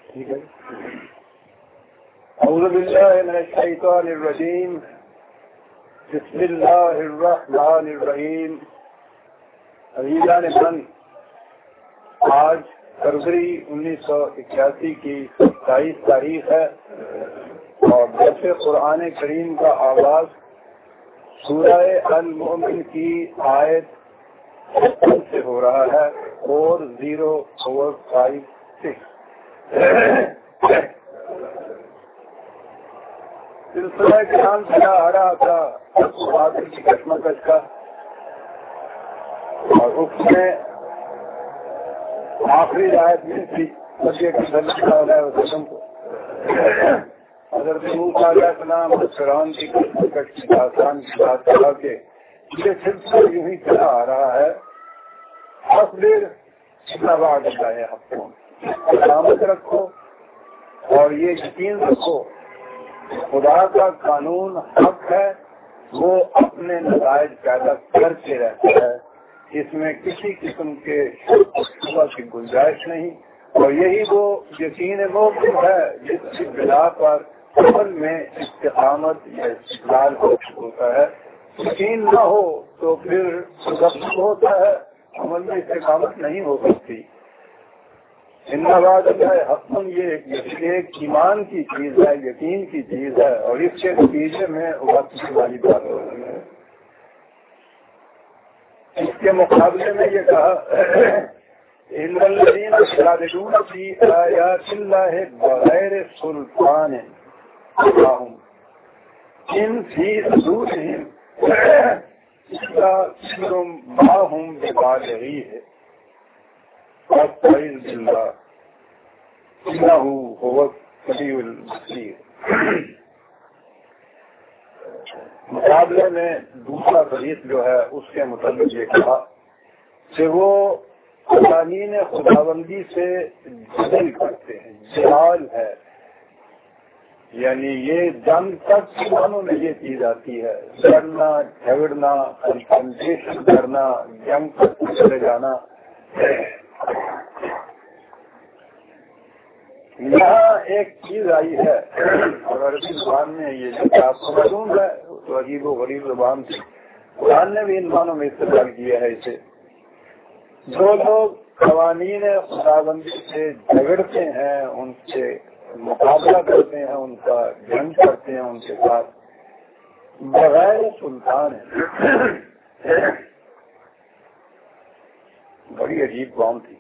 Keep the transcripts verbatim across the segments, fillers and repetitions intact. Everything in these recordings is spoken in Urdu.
ٹھیک ہے. اعوذ باللہ من الشیطان الرجیم. بسم اللہ الرحمن الرحیم. عزیزان من، آج فروری انیس سو اکیاسی کی ستائیس تاریخ ہے اور درس قرآن کریم کا آغاز سورہ المؤمن کی آیت سے ہو رہا ہے four zero four five six. سلسلہ کلام چلا آ رہا تھا بادل کی کشمکش کا، اور اس میں آخری آیت میں تھی نبی صلی اللہ علیہ وسلم کو حضرت موسیٰ علیہ السلام اور فرعون کی کشمکش کی داستان کی بات کرا کے یہ سلسلہ یوں ہی چلا آ رہا ہے. اصبر اتنا وعد ہے حقوں سلامت رکھو اور یہ یقین رکھو خدا کا قانون حق ہے، وہ اپنے نتائج پیدا کرتے رہتا ہے، اس میں کسی قسم کے شبہ کی گنجائش نہیں. اور یہی وہ یقین مومن ہے جس کی بنا پر عمل میں استقامت یا استقلال ہوتا ہے. یقین نہ ہو تو پھر غفلت ہوتا ہے، عمل میں استقامت نہیں ہو سکتی. ان وعد اللہ حقم یہ ایک ایمان کی چیز ہے، یقین کی چیز ہے، اور اس کے نتیجے میں ابھرنے والی بات ہوتی ہے. اس کے مقابلے میں یہ کہا ان الذین یجادلون فی آیات اللہ بغیر سلطان ان فی صدورہم الا کبر ما هم ببالغیہ فاستعذ باللہ انہ هو السمیع البصیر. مقابلے میں دوسرا فریق جو ہے اس کے متعلق یہ کہا کہ وہ قوانین خداوندی سے جدل کرتے ہیں. جہال ہے، یعنی یہ جنگ تک معنوں میں یہ چیز آتی ہے، لڑنا جھگڑنا کنفرنٹیشن کرنا، جنگ تک چلے جانا. یہاں ایک چیز آئی ہے اور عربی زبان میں یہ جو آپ کو معلوم ہے تو عجیب و غریب زبان تھی، قرآن نے بھی ان معنوں میں استعمال کیا ہے اسے. جو لوگ قوانین خداوندی سے جھگڑتے ہیں، ان سے مقابلہ کرتے ہیں، ان کا جنگ کرتے ہیں ان کے ساتھ بغیر سلطان ہے. بڑی عجیب قوم تھی.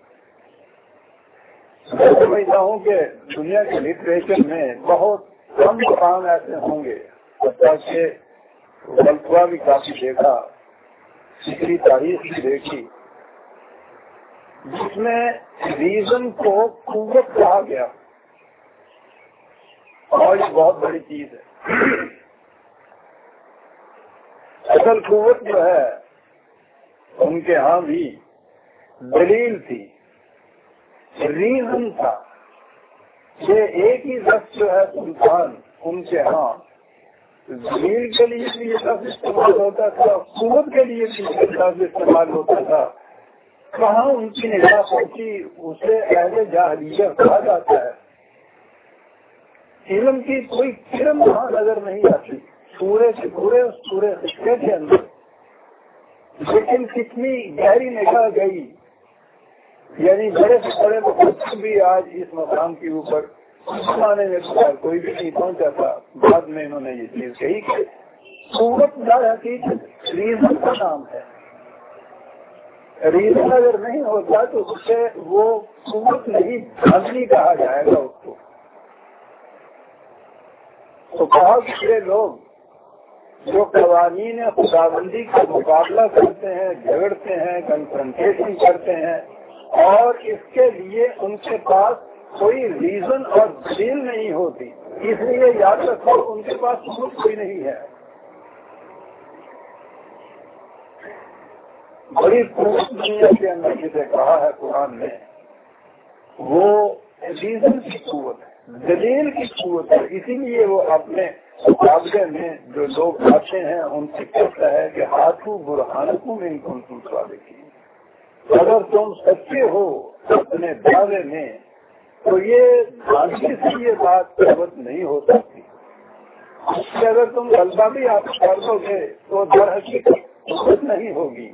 میں سمجھتا ہوں کہ دنیا کے لٹریچر میں بہت کم مقام ایسے ہوں گے، حتیٰ کہ غلطہ بھی کافی دیکھا، فکری تاریخ بھی دیکھی، جس میں ریزن کو قوت کہا گیا، اور یہ بہت بڑی چیز ہے. اصل قوت جو ہے ان کے ہاں بھی دلیل تھی، ریزن تھا. یہ ایک ہی لفظ جو ہے سلطان ان کے ہاں دلیل کے لیے بھی یہ لفظ استعمال ہوتا تھا، قوت کے لیے بھی یہ لفظ استعمال ہوتا تھا. کہاں ان کی نگاہ پہنچی اسے اہل جاہلیہ کہا جاتا ہے. علم کی کوئی کرن وہاں نظر نہیں آتی سورے سے پورے سورے خطے کے اندر، لیکن کتنی گہری نگاہ گئی. یعنی بڑے سے بڑے مفسر بھی آج اس مقام کے اوپر زمانے میں کوئی بھی نہیں پہنچا تھا. بعد میں انہوں نے یہ چیز کہی کہ قوت در حقیقت ریزن کا نام ہے. ریزن اگر نہیں ہوتا تو اسے وہ قوت نہیں بھاگنی کہا جائے گا اس کو. تو بہت سے لوگ جو قوانین خداوندی کا مقابلہ کرتے ہیں، جھگڑتے ہیں، کنفرنٹیشن کرتے ہیں، اور اس کے لیے ان کے پاس کوئی ریزن اور دلیل نہیں ہوتی، اس لیے یاد رکھو ان کے پاس ثبوت کوئی نہیں ہے. بڑی قوت دنیا کے اندر جسے کہا ہے قرآن نے، وہ ریزن کی قوت ہے، دلیل کی قوت ہے. اسی لیے وہ اپنے مقابلے میں جو لوگ آتے ہیں ان سے کہتا ہے کہ ہاتھوں برہانکم ان کنتم صادقین، اگر تم سچے ہو اپنے دعوے میں تو یہ دھاندلی سے یہ بات ثابت نہیں ہو سکتی. اس سے اگر تم غلبہ بھی آپ کر دو گے تو در حقیقت نہیں ہوگی،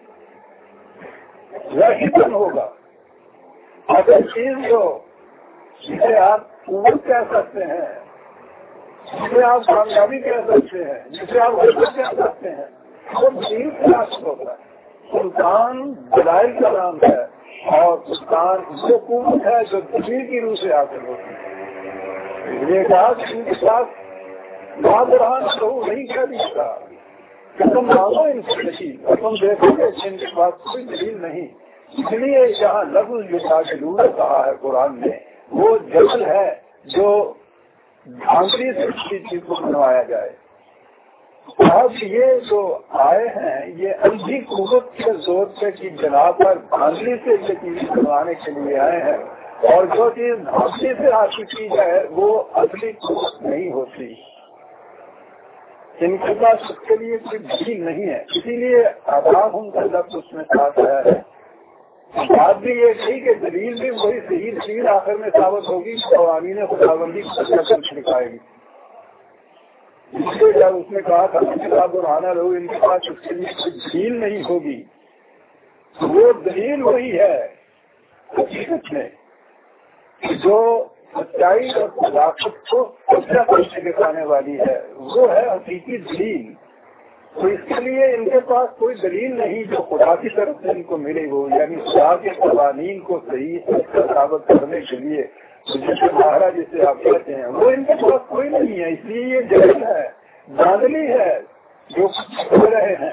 ظاہر ہوگا. اگر چیز جو جسے آپ قوت کہہ سکتے ہیں، جسے آپ کامیابی کہہ سکتے ہیں، جسے آپ غلبہ کہہ سکتے ہیں، وہ دلیل سے حاصل ہوتا ہے. سلطان دلائل کا نام ہے اور سلطان وہ قوت ہے جو دلیل کی روح سے حاصل ہوتی ہے. یہ کہا کہ ان کے ساتھ بہادران تو نہیں کہہ دیتا کہ تم مانو ان سے نہیں اور تم دیکھو گے ان کے پاس کوئی دلیل نہیں. اس لیے یہاں لفظ جو تاجلور کہا ہے قرآن میں وہ جبل ہے جو دھاندلی سے کسی چیز کو بنوایا جائے. اب یہ جو آئے ہیں یہ اندھی قوت کے زور سے کی بنا پر دھاندلی سے یہ چیز بنوانے کے لیے آئے ہیں، اور جو چیز دھاندلی سے حاصل کی جائے وہ اصلی قوت نہیں ہوتی. ان کے پاس اس کے لیے کوئی دلیل نہیں ہے، اسی لیے آداب ان کا لفظ اس میں ساتھ آیا ہے. بات بھی یہ تھی کہ دلیل بھی وہی صحیح دلیل آخر میں ثابت ہوگی، قوانین خداوندی کو دکھائے گی. اس لیے جب اس نے کہا تھا کتاب الرحمٰن لوگ ان کے پاس اس کے لیے کوئی دلیل نہیں ہوگی، تو وہ دلیل وہی ہے حقیقت میں جو سچائی اور صداقت کو سچا کرنے دکھانے والی ہے، وہ ہے حقیقی دلیل. تو اس کے لیے ان کے پاس کوئی دلیل نہیں جو خدا کی طرف سے ان کو ملے، وہ یعنی خدا کے قوانین کو صحیح ثابت کرنے کے لیے جسے مہارا جسے آپ کہتے ہیں وہ ان کے پاس کوئی نہیں ہے. اس لیے یہ جہل ہے، دھاندلی ہے جو کر رہے ہیں.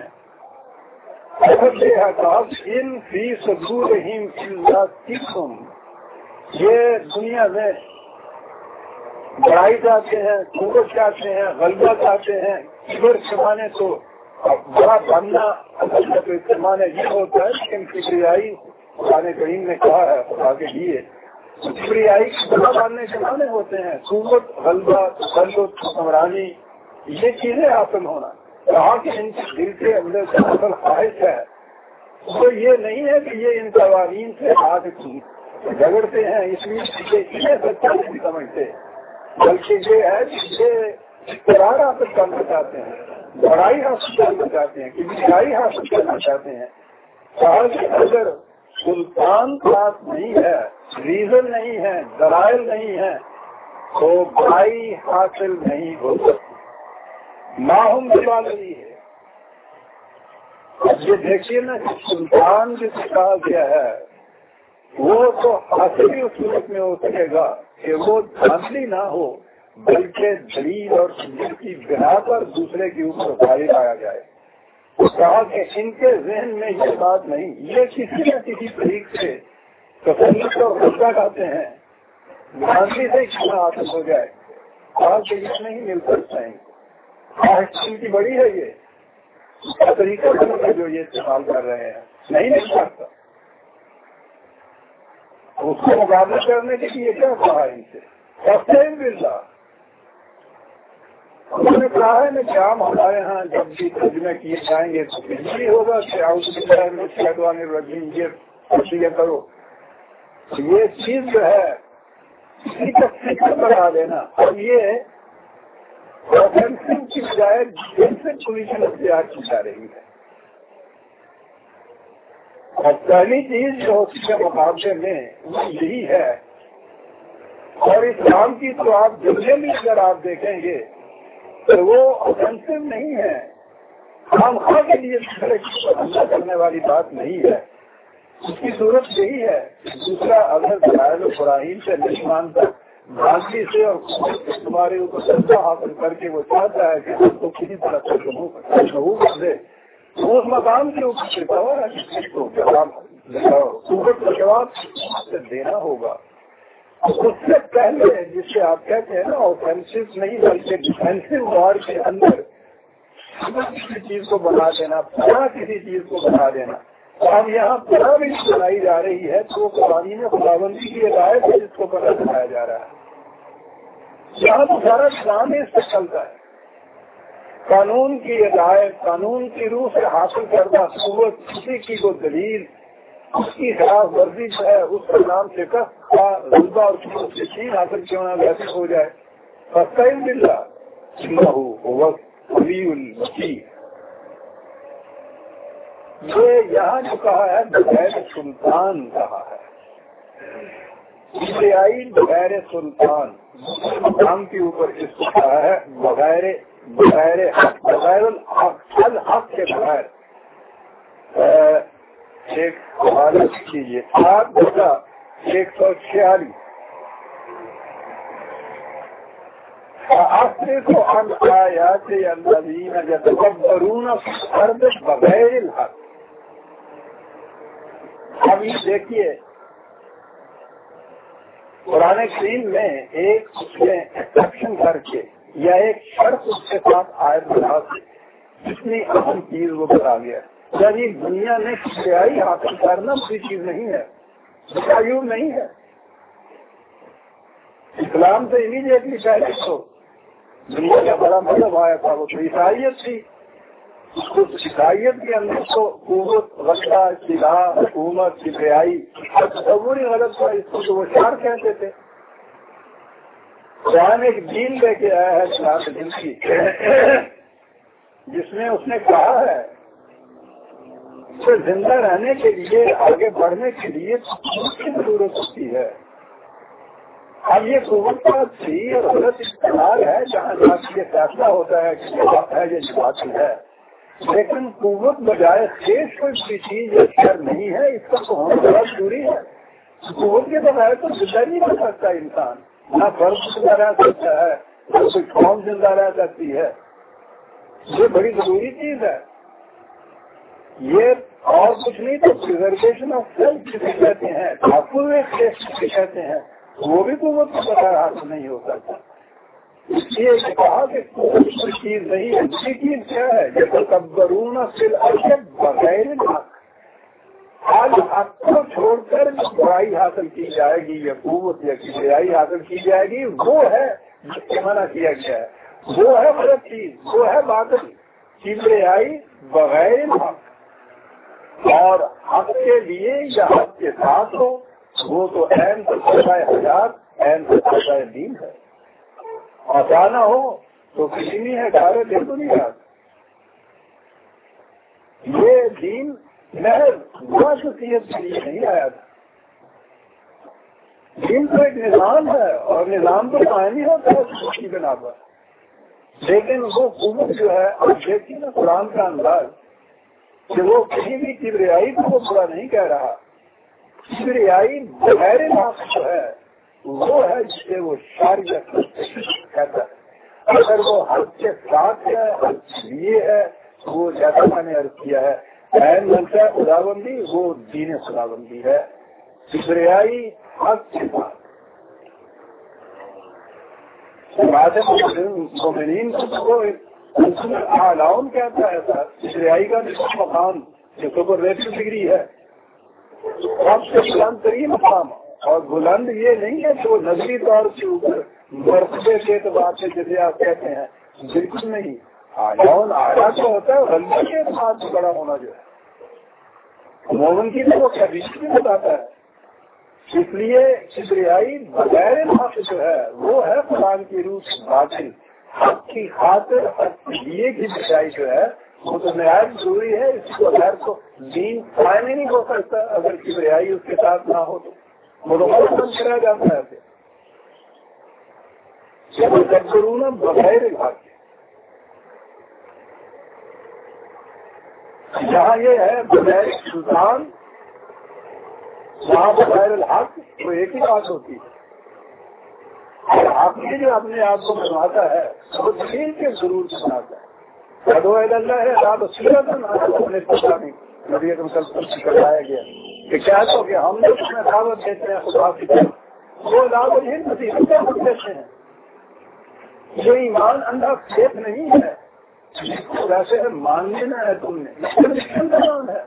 ان فی صدورہم الا کبر، یہ دنیا میں بڑائی چاہتے ہیں، قوت چاہتے ہیں، غلبہ چاہتے ہیں. کبر کے معنی تو بڑا بننا کے معنی یہ ہوتا ہے، لیکن کبریائی قرآن کریم نے کہا ہے خدا کے لیے کبریائی بڑا بننے کے معنی ہوتے ہیں قوت، غلبہ، تسلط، حکمرانی، یہ چیزیں حاصل ہونا. کہا کہ ان کے دل کے اندر سے اصل خواہش ہے، تو یہ نہیں ہے کہ یہ ان قوانین سے آگ جھگڑتے ہیں اس لیے انہیں سچا نہیں سمجھتے، بلکہ یہ ہے کہ یہ اقرار حاصل کرنا چاہتے ہیں، بڑائی حاصل کرنا چاہتے ہیں، کبریائی حاصل کرنا چاہتے ہیں. کہا کہ اگر سلطان پاس نہیں ہے، ریزن نہیں ہے، دلائل نہیں ہے تو بڑائی حاصل نہیں ہو سکتی. ماہم دلالی ہے. اب یہ دیکھیے نا کہ سلطان جسے کہا گیا ہے وہ تو حاصل ہی اس صورت میں ہو سکے گا کہ وہ دھاندلی نہ ہو بلکہ دلیل اور سنجل کی بنا پر دوسرے کے اوپر غالب آیا جائے. کہا کہ ان کے ذہن میں یہ بات نہیں، یہ کسی نہ کسی طریق سے تسلط اور غصہ کرتے ہیں، دھاندلی سے کھانا حاصل ہو جائے. کہا کہ یہ نہیں مل سکتا ہے، ان کی بڑی ہے یہ اس کا طریقہ جو یہ استعمال کر رہے ہیں نہیں مل سکتا. اس کو مقابلہ کرنے کے لیے کیا کہا ان سے بلّہ. انہوں نے کہا ہے نا کہ ہم ہمارے ہاں جب بھی ترجمے کیے جائیں گے تو یہ ہوگا کہ شیطان الرجیم یہ کرو. یہ چیز جو ہے اسی کا فکر بنا دینا اور یہ کی بجائے ڈیفینس پوزیشن اختیار کی جا رہی ہے. اور پہلی چیز جو اس کے مقابلے میں وہ یہی ہے. اور اسلام کی تو آپ جملے میں اگر آپ دیکھیں گے تو وہ اوفینسو نہیں ہے، خام خواہ کے لیے حملہ کرنے والی بات نہیں ہے. اس کی صورت یہی ہے دوسرا اگر دلائل ابراہیم سے نہیں مانتا بھانسی سے اور تمہارے اوپر سزا حاصل کر کے وہ چاہتا ہے کہ اس کو کسی طرح سے مشہور کر دے تو اس مقام کے اوپر چھپاوا ہے کسی کو جواب جواب دینا ہوگا. اس سے پہلے جس سے آپ کہتے ہیں نا اوفینسو نہیں بلکہ ڈیفینسو وار کے اندر کسی چیز کو بنا دینا، پورا کسی چیز کو بنا دینا. اب یہاں پورا بھی بنائی جا رہی ہے تو قوانین خداوندی کی ہدایت ہے جس کو پتہ بنایا جا رہا ہے. یہاں تو سارا اسلام ہی اس سے چلتا ہے. قانون کی ہدایت، قانون کی روح سے حاصل کردہ قوت، کسی کی وہ دلیل اس کی خلاف ورزی جو ہے اس کا نام شکست کا غلبہ اور چین حاصل کیوں نہ ویسے ہو جائے. فاستعن باللہ انہ هو العلی الوکیل. یہ یہاں جو کہا ہے بغیر سلطان کہا ہے. ابتدائی بغیر سلطان مقام کے اوپر اس کو کہا ہے بغیر بغیر حق بغیر الحق الحق کے بغیر. ایک حوالہ کیجیے آٹھ بتا ایک سو چھیالیس. آخری کو ہم آیات الذین یتکبرون فی الارض بغیر الحق. اب یہ دیکھیے قرآن کریم میں ایک اس میں ایکسپشن کر کے یا ایک شرط اس کے ساتھ آیت بنا کے جتنی اہم چیز وہ بتا گیا. یعنی دنیا میں کیفیائی حاصل کرنا کوئی چیز نہیں ہے, تعیب نہیں ہے. اسلام سے امیڈیٹلی پہلے تو دنیا کا بڑا مطلب آیا تھا وہ تو عیسائیت تھی. اس کو عیسائیت کے اندر تو قوت غلطہ سلاح حکومت کیفیائی تصور ہی غلط تھا. اس کو تو وہ شعر کہتے تھے. قرآن ایک دین لے کے آیا ہے اسلام دین کی جس میں اس نے کہا ہے زندہ رہنے کے لیے آگے بڑھنے کے لیے قوت کی ضرورت ہوتی ہے. اب یہ قوت کا صحیح اور غلط استعمال ہے جہاں جہاں یہ فیصلہ ہوتا ہے کہ یہ بات ہے یہ بات ہے, لیکن قوت بجائے خیش کوئی چیز یا شر نہیں ہے. اس کا تو ہونا بہت ضروری ہے. قوت کے بغیر تو زندہ نہیں رہ سکتا انسان. نہ فرد زندہ رہ سکتا ہے نہ کوئی قوم زندہ رہ سکتی ہے. یہ بڑی ضروری چیز ہے. یہ اور کچھ نہیں تو پریزرویشن آف سیلف جسے کہتے ہیں, تحفظ جسے کہتے ہیں, وہ بھی قوت کے بغیر حاصل نہیں ہو سکتا. اس لیے کہا کہ کوئی چیز نہیں ہے. دوسری چیز کیا ہے یہ تکبرون فی الارض بغیر الحق. آج حق کو چھوڑ کر برائی حاصل کی جائے گی یا قوت یا کیفیائی حاصل کی جائے گی وہ ہے جس سے منع کیا گیا ہے. وہ ہے غلط چیز, وہ ہے باطل. کیفیائی بغیر الحق اور حق کے لیے یا حق کے ساتھ ہو وہ تو عین تقاضۂ حیات عین تقاضۂ دین ہے. آسانہ ہو تو کسی نہیں ہے گارے دے تو نہیں یاد. یہ دین محض دعا شخصیت کے لیے نہیں آیا تھا. دین تو ایک نظام ہے اور نظام تو قائم ہی ہوتا ہے اس کی بنا پر. لیکن وہ قوت جو ہے آپ دیکھیے نا قرآن کا انداز کہ وہ کسی بھی کبریائی کو وہ برا نہیں کہہ رہا. کبریائی بغیر حق جو ہے وہ ہے جس سے وہ شاریت کہتا ہے. اگر وہ حق کے ساتھ ہے حق لیے ہے وہ جیسا میں نے عرض کیا ہے عین منشا خدا بندی وہ دین خدا بندی ہے. کبریائی حق کے ساتھ مومنین کو اعلان کہتا ہے ایسا کبریائی کا مقام جو سپر ریٹو ڈگری ہے سب سے بلند ترین مقام. اور بلند یہ نہیں ہے کہ وہ نظری طور کے اوپر مرتبے کے اعتبار سے جیسے آپ کہتے ہیں, بالکل نہیں. اعلان اعلیٰ جو ہوتا ہے غلبہ کے اعتبار سے بڑا ہونا جو ہے مومن کی تو وہ خبیث بھی بتاتا ہے. اس لیے کبریائی بغیر حق جو ہے وہ ہے قرآن کی روح سے باطل. حق کی خاطر حق لیے کی کبریائی جو ہے وہ تو نہایت ضروری ہے. اس کو غیر تو دین قائم ہی نہیں ہو سکتا اگر کبریائی اس کے ساتھ نہ ہو تو وہ تو بند کرایا جاتا ہے. تکبرون بغیر الحق جہاں یہ ہے بغیر سلطان وہاں بغیر الحق تو ایک ہی بات ہوتی ہے. اور آپ نے جو اپنے آپ کو بنواتا ہے وہ دین کے ضرور بناتا ہے. ادو اللہ ہے آپ سیرت اپنے پتا نہیں نبی اکرم صلی اللہ علیہ وسلم کروایا گیا کہ کیا تو کہ ہم لوگ اس میں دعوت دیتے ہیں خدا کی طرف وہ دعوت ہی نصیحت دیتے ہیں. یہ ایمان اندھا کھیت نہیں ہے ویسے مان لینا ہے تم نے مسلم کا نام ہے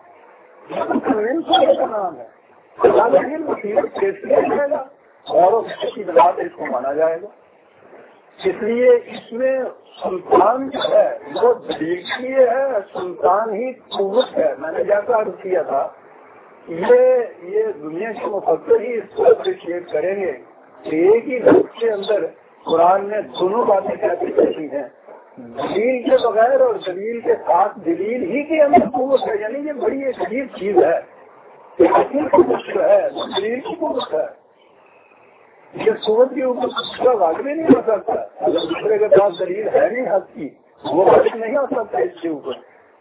کا نام ہے نصیحت کیسے جائے گا اور اس کی بنا اس کو مانا جائے گا. اس لیے اس میں سلطان جو ہے وہ دلیل کے لیے ہے. سلطان ہی قوت ہے. میں نے جیسا عرض کیا تھا یہ یہ دنیا کے مفکر ہی اس کو اپریشیٹ کریں گے کہ ایک ہی لفظ کے اندر قرآن نے دونوں باتیں کیسی کہی ہیں، دلیل کے بغیر اور دلیل کے ساتھ دلیل ہی کے اندر قوت ہے. یعنی یہ بڑی ایک عجیب چیز ہے. قوت جو ہے دلیل کی قوت ہے. یہ قوت کے اوپر دوسرا واقع نہیں ہو سکتا. اگر دوسرے کے پاس دلیل ہے نہیں حق کی، وہ واقع نہیں ہو سکتا اس کے اوپر.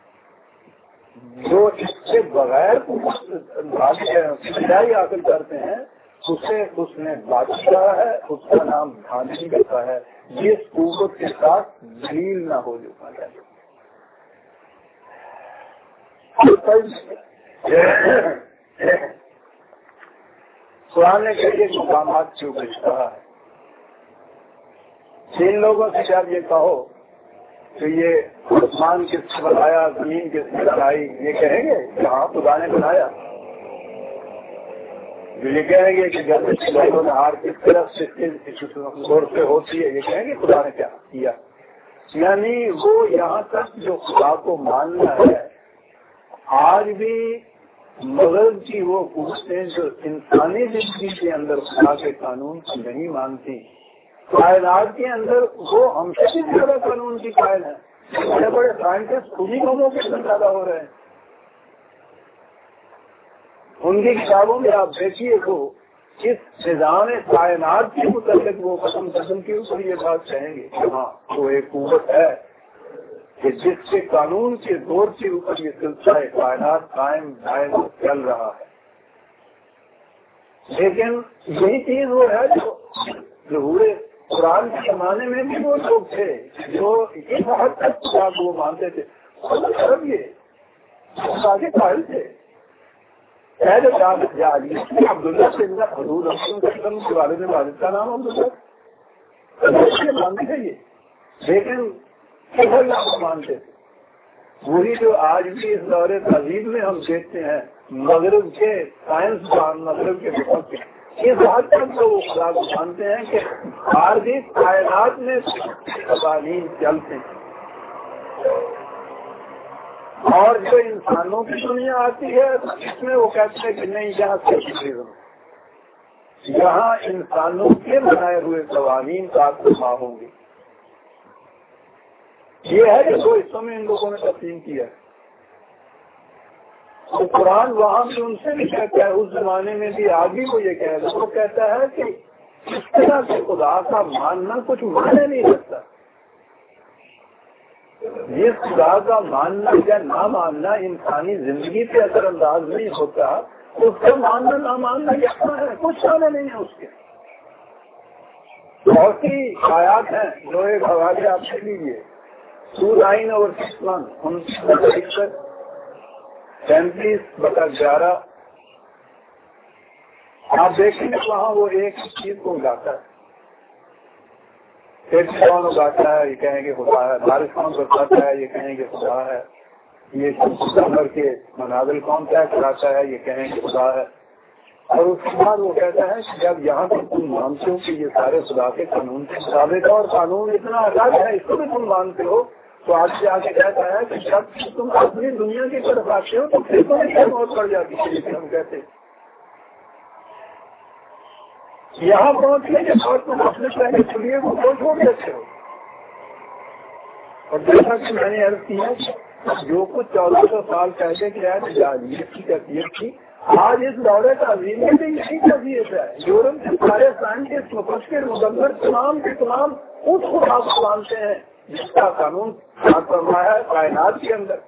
جو اس سے بغیر سچائی حاصل کرتے ہیں اسے اس نے بات کیا ہے، اس کا نام دھاندلی کرتا ہے. جس قوت کے ساتھ دلیل نہ ہو جو قرآن نے کئی مقامات کے اوپر کہا ہے. جن لوگوں سے جب یہ کہو کہ یہ آسمان کس سے بنایا، زمین کس سے بنائی، یہ کہیں گے کہ ہاں خدا نے بنایا. جو یہ کہیں گے کہ جب نہار کس طرف سے ہوتی ہے، یہ کہیں گے خدا نے کیا کیا. یعنی وہ یہاں تک جو خدا کو ماننا ہے آج بھی مغرب کی وہ قوتیں جو انسانی زندگی کے اندر خدا کے قانون کو نہیں مانتی، کائنات کے اندر وہ ہم سے بھی زیادہ قانون کی قائل ہے. بڑے بڑے سائنٹسٹ انہیں قوموں کے اندر پیدا ہو رہے ہیں. ان کی کتابوں میں آپ دیکھیے تو اس نظام کائنات کے متعلق وہ قسم قسم کے اوپر یہ بات کہیں گے کہ ہاں وہ ایک قوت ہے کہ جس کے قانون کے دور کے اوپر یہ سلسلہ کائنات قائم دائم چل رہا ہے. لیکن یہی چیز وہ ہے جو ظہور قرآن کے زمانے میں بھی وہ لوگ تھے جو اس حد تک خدا کو وہ مانتے تھے. سب یہ خدا کے قائل تھے. عبداللہ سے حضور کے والد والد کا نام عبداللہ مانتے تھے یہ، لیکن اللہ کو مانتے تھے. وہی جو آج بھی اس دور تہذیب میں ہم دیکھتے ہیں مغرب کے سائنس دان، مغرب کے مفکر اس حد تک تو وہ خدا کو مانتے ہیں کہ عارضی کائنات میں قوانین چلتے ہیں. اور جو انسانوں کی دنیا آتی ہے اس میں وہ کہتے ہیں کہ نہیں، یہاں سے یہاں انسانوں کے بنائے ہوئے قوانین کا تباہ ہوں گے. یہ ہے کہ دو حصوں میں ان لوگوں نے تقسیم کیا ہے. تو قرآن وہاں بھی ان سے بھی کہتا ہے، اس زمانے میں بھی آگے وہ یہ کہہ رہا ہے، وہ کہتا ہے کہ اس طرح سے خدا کا ماننا کچھ معنی نہیں رکھتا. جس خدا کا ماننا یا نہ ماننا انسانی زندگی پہ اثر انداز نہیں ہوتا، اس کا ماننا نہ ماننا یکساں ہے، کچھ معنی نہیں ہے اس کے. بہت سی آیات ہیں جو ایک حوالے آپ سے لیجیے. ٹو نائن اور سکس ون انتیس پینتیس بتا گیارہ آپ دیکھیں گے وہاں وہ ایک چیز کو اگاتا ہے. پیٹ کون اگاتا ہے، یہ کہیں گے خدا ہے. بارش کون برساتا ہے، یہ کہیں گے خدا ہے. یہ سمر کے مناظر کون طے کراتا ہے، یہ کہیں گے خدا ہے. اور اس کے بعد وہ کہتا ہے کہ جب یہاں تک تم مانتے ہو کہ یہ سارے خدا کے قانون کے مطابق، اور قانون اتنا الگ ہے اس کو بھی تم مانتے ہو، تو آج سے آگے کہتا ہے کہ جب تم اپنی دنیا کی طرف آتے ہو تو پھر تو نہیں موت پڑ جاتی ہے. جسے ہم کہتے ہیں یہاں پہنچنے کے بعد تم اپنے پہلے چلیے کو وہ چھوڑ دیتے ہو. اور جیسا کہ میں نے عرض کیا جو کچھ چودہ سو سال پہلے کی ہے جاہلیت کی کیفیت تھی، آج اس دورے تعظیم میں بھی یہی کیفیت ہے. یورپ کے سارے سائنٹسٹ مفکر مدبر تمام کے تمام اس خدا کو مانتے ہیں جس کا قانون فرمایا ہے کائنات کے اندر.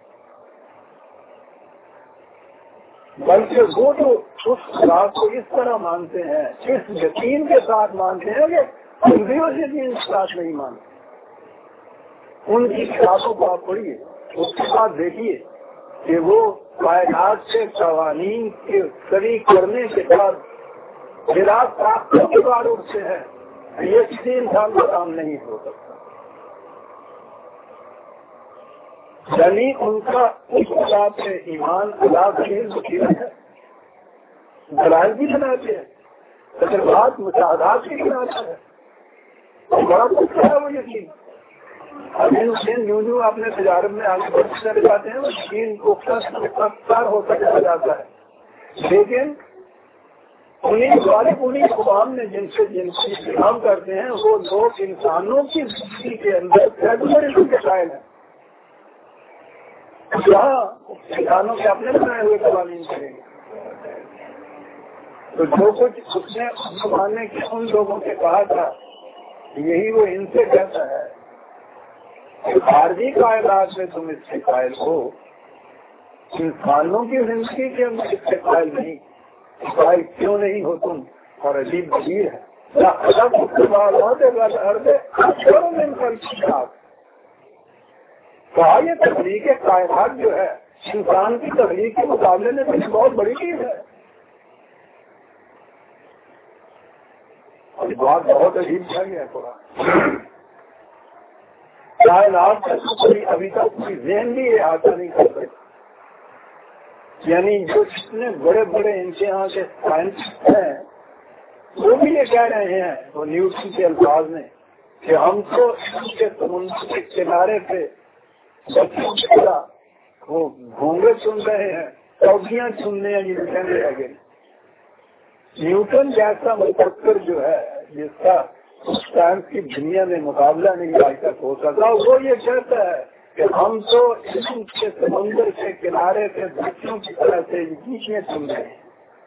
بلکہ وہ تو اس خدا کو اس طرح مانتے ہیں، اس یقین کے ساتھ مانتے ہیں کہ ہم بھی اس یقین کے ساتھ نہیں مانتے. ان کی کتابوں کو آپ پڑھیے، اس کے بعد دیکھیے کہ وہ کائنات سے قوانین کے سری کرنے کے بعد کے بعد اٹھتے ہیں. یہ کسی انسان کا کام نہیں ہو سکتا. یعنی ان کا اس خدا سے ایمان اللہ کی وکیلت ہے، دلائل بھی بناتے ہیں، تجربات مشاہدات بھی بناتا ہے. اور بڑا کچھ ہے وہ یقین. ابھی حسین یوں یوں اپنے تجارت میں آگے بڑھتے چلے جاتے ہیں، وہ یقین کو ہوتا چلا جاتا ہے. لیکن انہیں غالب انہیں قوام نے جن سے جن سے کام کرتے ہیں وہ لوگ انسانوں کی زندگی کے اندر سیکولرزم کے قائل ہیں. جہاں انسانوں کے اپنے بنائے ہوئے قوانین کریں گے تو جو کچھ اس نے زمانے کے ان لوگوں سے کہا تھا یہی وہ ان سے کہتا ہے کہ خارجی کائنات میں تم اس سے قائل ہو، انسانوں کی زندگی کے اندر اس سے قائل نہیں. قائل کیوں نہیں ہو تم؟ اور عجیب بشیر ہے کہا یہ تخلیق کائنات جو ہے انسان کی تخلیق کے مقابلے میں کچھ بہت بڑی چیز ہے. اور بات بہت عجیب ہے یہ قرآن کائنات کا ابھی تک کوئی ذہن بھی احاطہ نہیں کر سکتا. یعنی جو جتنے بڑے بڑے امتحان کے سائنسسٹ ہیں وہ بھی یہ کہہ رہے ہیں وہ نیوٹن کے الفاظ میں کہ ہم تو کے سمندر کے کنارے پہ بچوں کی طرح وہ گھونگے چن رہے ہیں، چوکیاں چننے ہیں جن کہنے لگے. نیوٹن جیسا مفکر جو ہے جس کا اس سائنس کی دنیا میں مقابلہ نہیں آج تک ہو سکا، وہ یہ کہتا ہے کہ ہم تو علم کے سمندر کے کنارے سے بچوں کی طرح سے چیزیں چن رہے ہیں.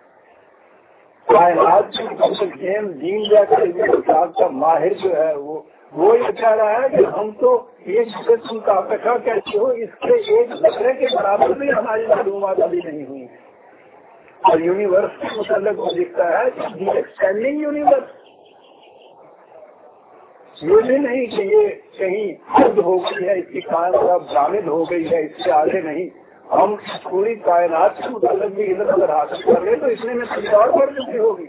کائنات کی گیم دین جیسا کا ماہر جو ہے وہ وہ یہ کہہ رہا ہے کہ ہم تو ایک جسم کا کٹا کیسے ہو اس کے ایک دوسرے کے برابر بھی ہماری معلومات ابھی نہیں ہوئی. اور یونیورس کے متعلق وہ لکھتا ہے کہ ایکسٹینڈنگ یونیورس یہ بھی نہیں کہ یہ کہیں حد ہو گئی ہے، اس کی کائنات جامد ہو گئی ہے، اس سے آگے نہیں. ہم پوری کائنات کے متعلق بھی ادھر ادھر حاصل کر لیں تو اس میں کچھ اور بڑھ چکی ہوگی.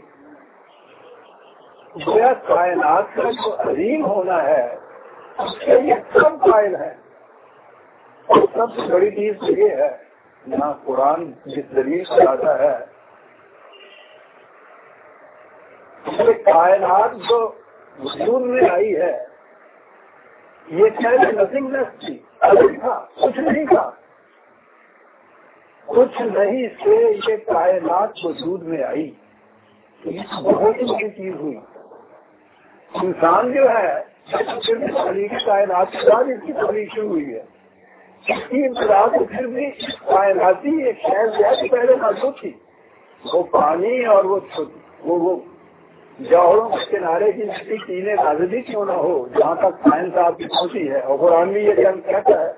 گویا کائنات کا جو عظیم ہونا ہے اس کے یہ سب قائل ہے. اور سب سے بڑی چیز یہ ہے یہاں قرآن جس دلیل سے آتا ہے کہ کائنات جو وجود میں آئی ہے یہ پہلے نتھنگنیس تھی، ابھی تھا کچھ نہیں تھا. کچھ نہیں سے یہ کائنات وجود میں آئی، بہت ہی بڑی چیز ہوئی. انسان جو ہے تخلیق کائنات کے بعد اس کی تخلیق شروع ہوئی ہے. اس کی ابتدا تو پھر بھی کائناتی ایک شہر جو پہلے موجود تھی، وہ پانی اور وہ وہ جوہروں کے کنارے کی مٹی پینے آزادی کیوں نہ ہو جہاں تک سائنس آپ کی پہنچی ہے. اور قرآن بھی یہ کیا کہتا ہے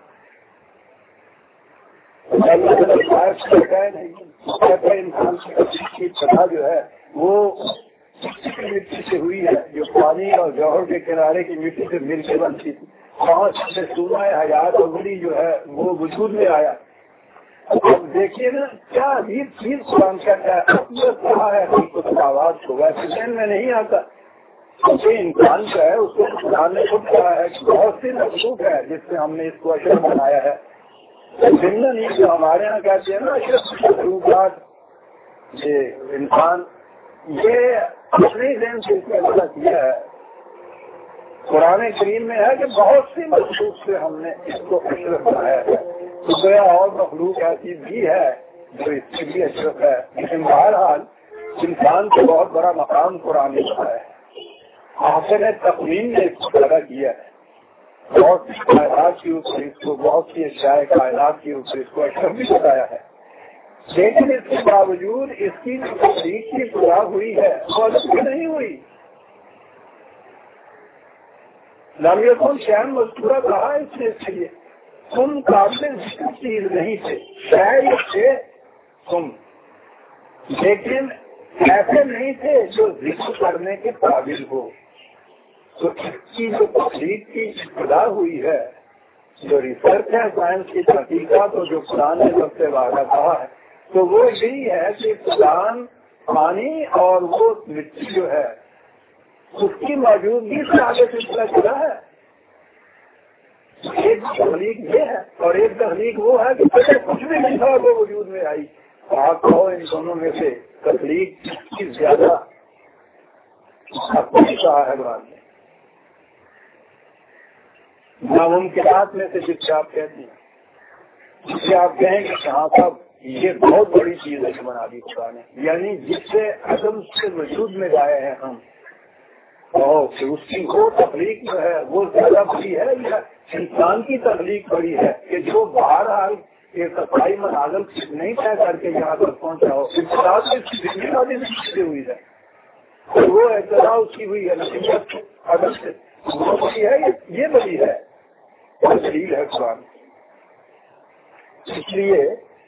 کہتا ہے انسان کی پتا جو ہے وہ مٹی سے ہوئی ہے جو پانی اور جوہر کے کنارے کی مٹی سے مل کے بنتی تھی. پانچ سے سونا حیات عمری جو ہے وہ وجود میں آیا. اب دیکھیے نا کیا عجیب چیز قرآن کہتا ہے کہا ہے آواز کو ویسے ذہن میں نہیں آتا. کیونکہ انسان جو ہے اس کو قرآن نے خود کہا ہے کہ بہت سی مخلوق ہے جس سے ہم نے اس کو اشرف بنایا ہے. زندہ نہیں جو ہمارے یہاں کہتے ہیں نا اشرف مخلوقات یہ انسان یہ اپنے ذہن سے اس نے ایسا کیا ہے. قرآن کریم میں ہے کہ بہت سی مخلوق سے ہم نے اس کو اشرف بنایا ہے. تو گویا اور مخلوق ایسی بھی ہے جو اس سے بھی اشرف ہے. لیکن بہرحال انسان کو بہت بڑا مقام قرآن نے بتایا ہے. آخر تقویم نے اس کو پیدا کیا ہے. بہت سی کائنات کی اوپر اس کو بہت سی اشیاء کائنات کی اوپر اس کو اشرف بھی بتایا ہے. لیکن اس کے باوجود اس کی جو تخلیق کی ابتدا ہوئی ہے وہ ابھی نہیں ہوئی. لم یکن شیئا مذکورا کہا اس نے اس لیے تم قابل ذکر چیز نہیں تھے، شاید تھے تم لیکن ایسے نہیں تھے جو ذکر کرنے کے قابل ہو. تو اس کی جو تخلیق کی ابتدا ہوئی ہے جو ریسرچ ہے سائنس کی تحقیقات اور جو قرآن نے سب سے واضح کہا ہے تو وہ یہی ہے کہ قرآن پانی اور وہ مٹی جو ہے اس کی موجودگی سے آگے سلسلہ چلا ہے. ایک تخلیق یہ ہے اور ایک تخلیق وہ ہے کہ پہلے کچھ بھی نہیں تھا وہ وجود میں آئی. آپ کہو ان دونوں میں سے تخلیق کی زیادہ کہا ہے قرآن نے. ناممکنات میں سے جس سے آپ کہتے ہیں جس سے آپ کہیں کہ ہاں صاحب یہ بہت بڑی چیز ہے جو بنا دی خدا نے، یعنی جس سے عدم سے وجود میں گئے ہیں ہم، اور اس کی وہ تخلیق جو ہے وہ زیادہ بڑی ہے یا انسان کی تخلیق بڑی ہے کہ جو بہرحال یہ صفائی مناظر نہیں طے کر کے یہاں تک پہنچا ہو، انسان سے اس کی زندگی والی زندگی ہوئی ہے، وہ اطلاع اس کی ہوئی ہے نصیحت عدم سے، وہ بڑی ہے، یہ بڑی ہے، دلیل ہے قرآن۔ اس لیے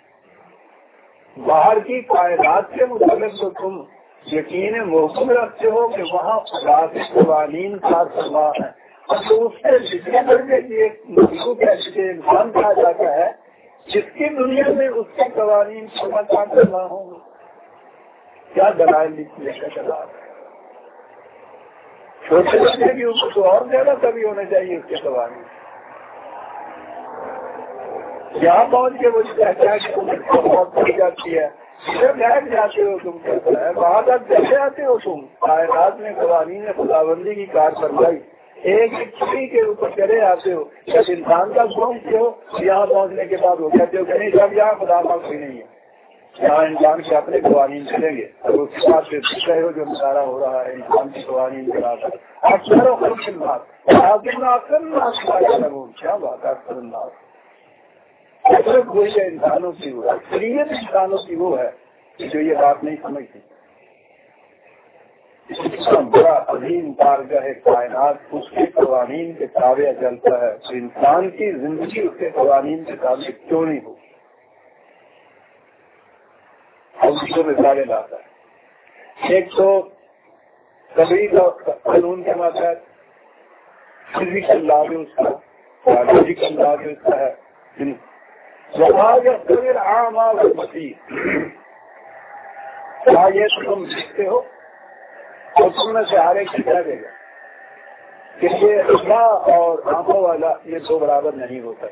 باہر کی کائنات کے متعلق تو تم یقین محکم رکھتے ہو کہ وہاں خدا کے قوانین کا سما ہے، تو اس سے جتنے درجے کی ایک مخلوق ہے جسے انسان کہا جاتا ہے، جس کی دنیا میں اس کے قوانین سما کا کرنا ہوں گے، کیا دلائل لکھنے کا چلا ہے؟ چھوٹے بچے کی اوپر تو اور زیادہ کبھی ہونے چاہیے اس کے قوانین۔ یہاں پہنچ کے وہ کہتا ہے کہ تم بہت پڑ جاتی ہے، پھر بیٹھ جاتے ہو تم، کہتا ہے وہاں تک کیسے آتے ہو تم؟ کائنات میں قوانین خداوندی کی کار فرمائی، ایک ایک چھری کے اوپر چلے آتے ہو، جب انسان کا پہنچتے ہو یہاں پہنچنے کے بعد وہ کہتے ہو کہ نہیں جب یہاں خدا کا کوئی نہیں ہے، یہاں انسان کے اپنے قوانین چلیں گے، اور اس کے بعد پھر پوچھے ہو جو نظارہ ہو رہا ہے انسان کے قوانین چلا کر اکثر و خلق الناس، اکثر الناس، کیا بات ہے اکثر الناس، اصرف وہی ہے انسانوں کی، وہ اکثریت انسانوں کی وہ ہے جو یہ بات نہیں سمجھتی۔ بڑا عظیم کارگاہ کائنات اس کے قوانین کے تابع چلتا ہے، تو انسان کی زندگی اس کے قوانین کے تابع کیوں نہیں ہو؟ اور اس کو مثالیں لاتا ہے، ایک تو کبھی قانون کے ماتحت فزیکل لا بھی اس کا، بایولوجیکل لا بھی اس کا ہے، عام مسیح یہ تم دیکھتے ہو اور تم میں سے ہر ایک کہہ دے گا کہ یہ اللہ اور آنکھوں والا یہ دو برابر نہیں ہوتا،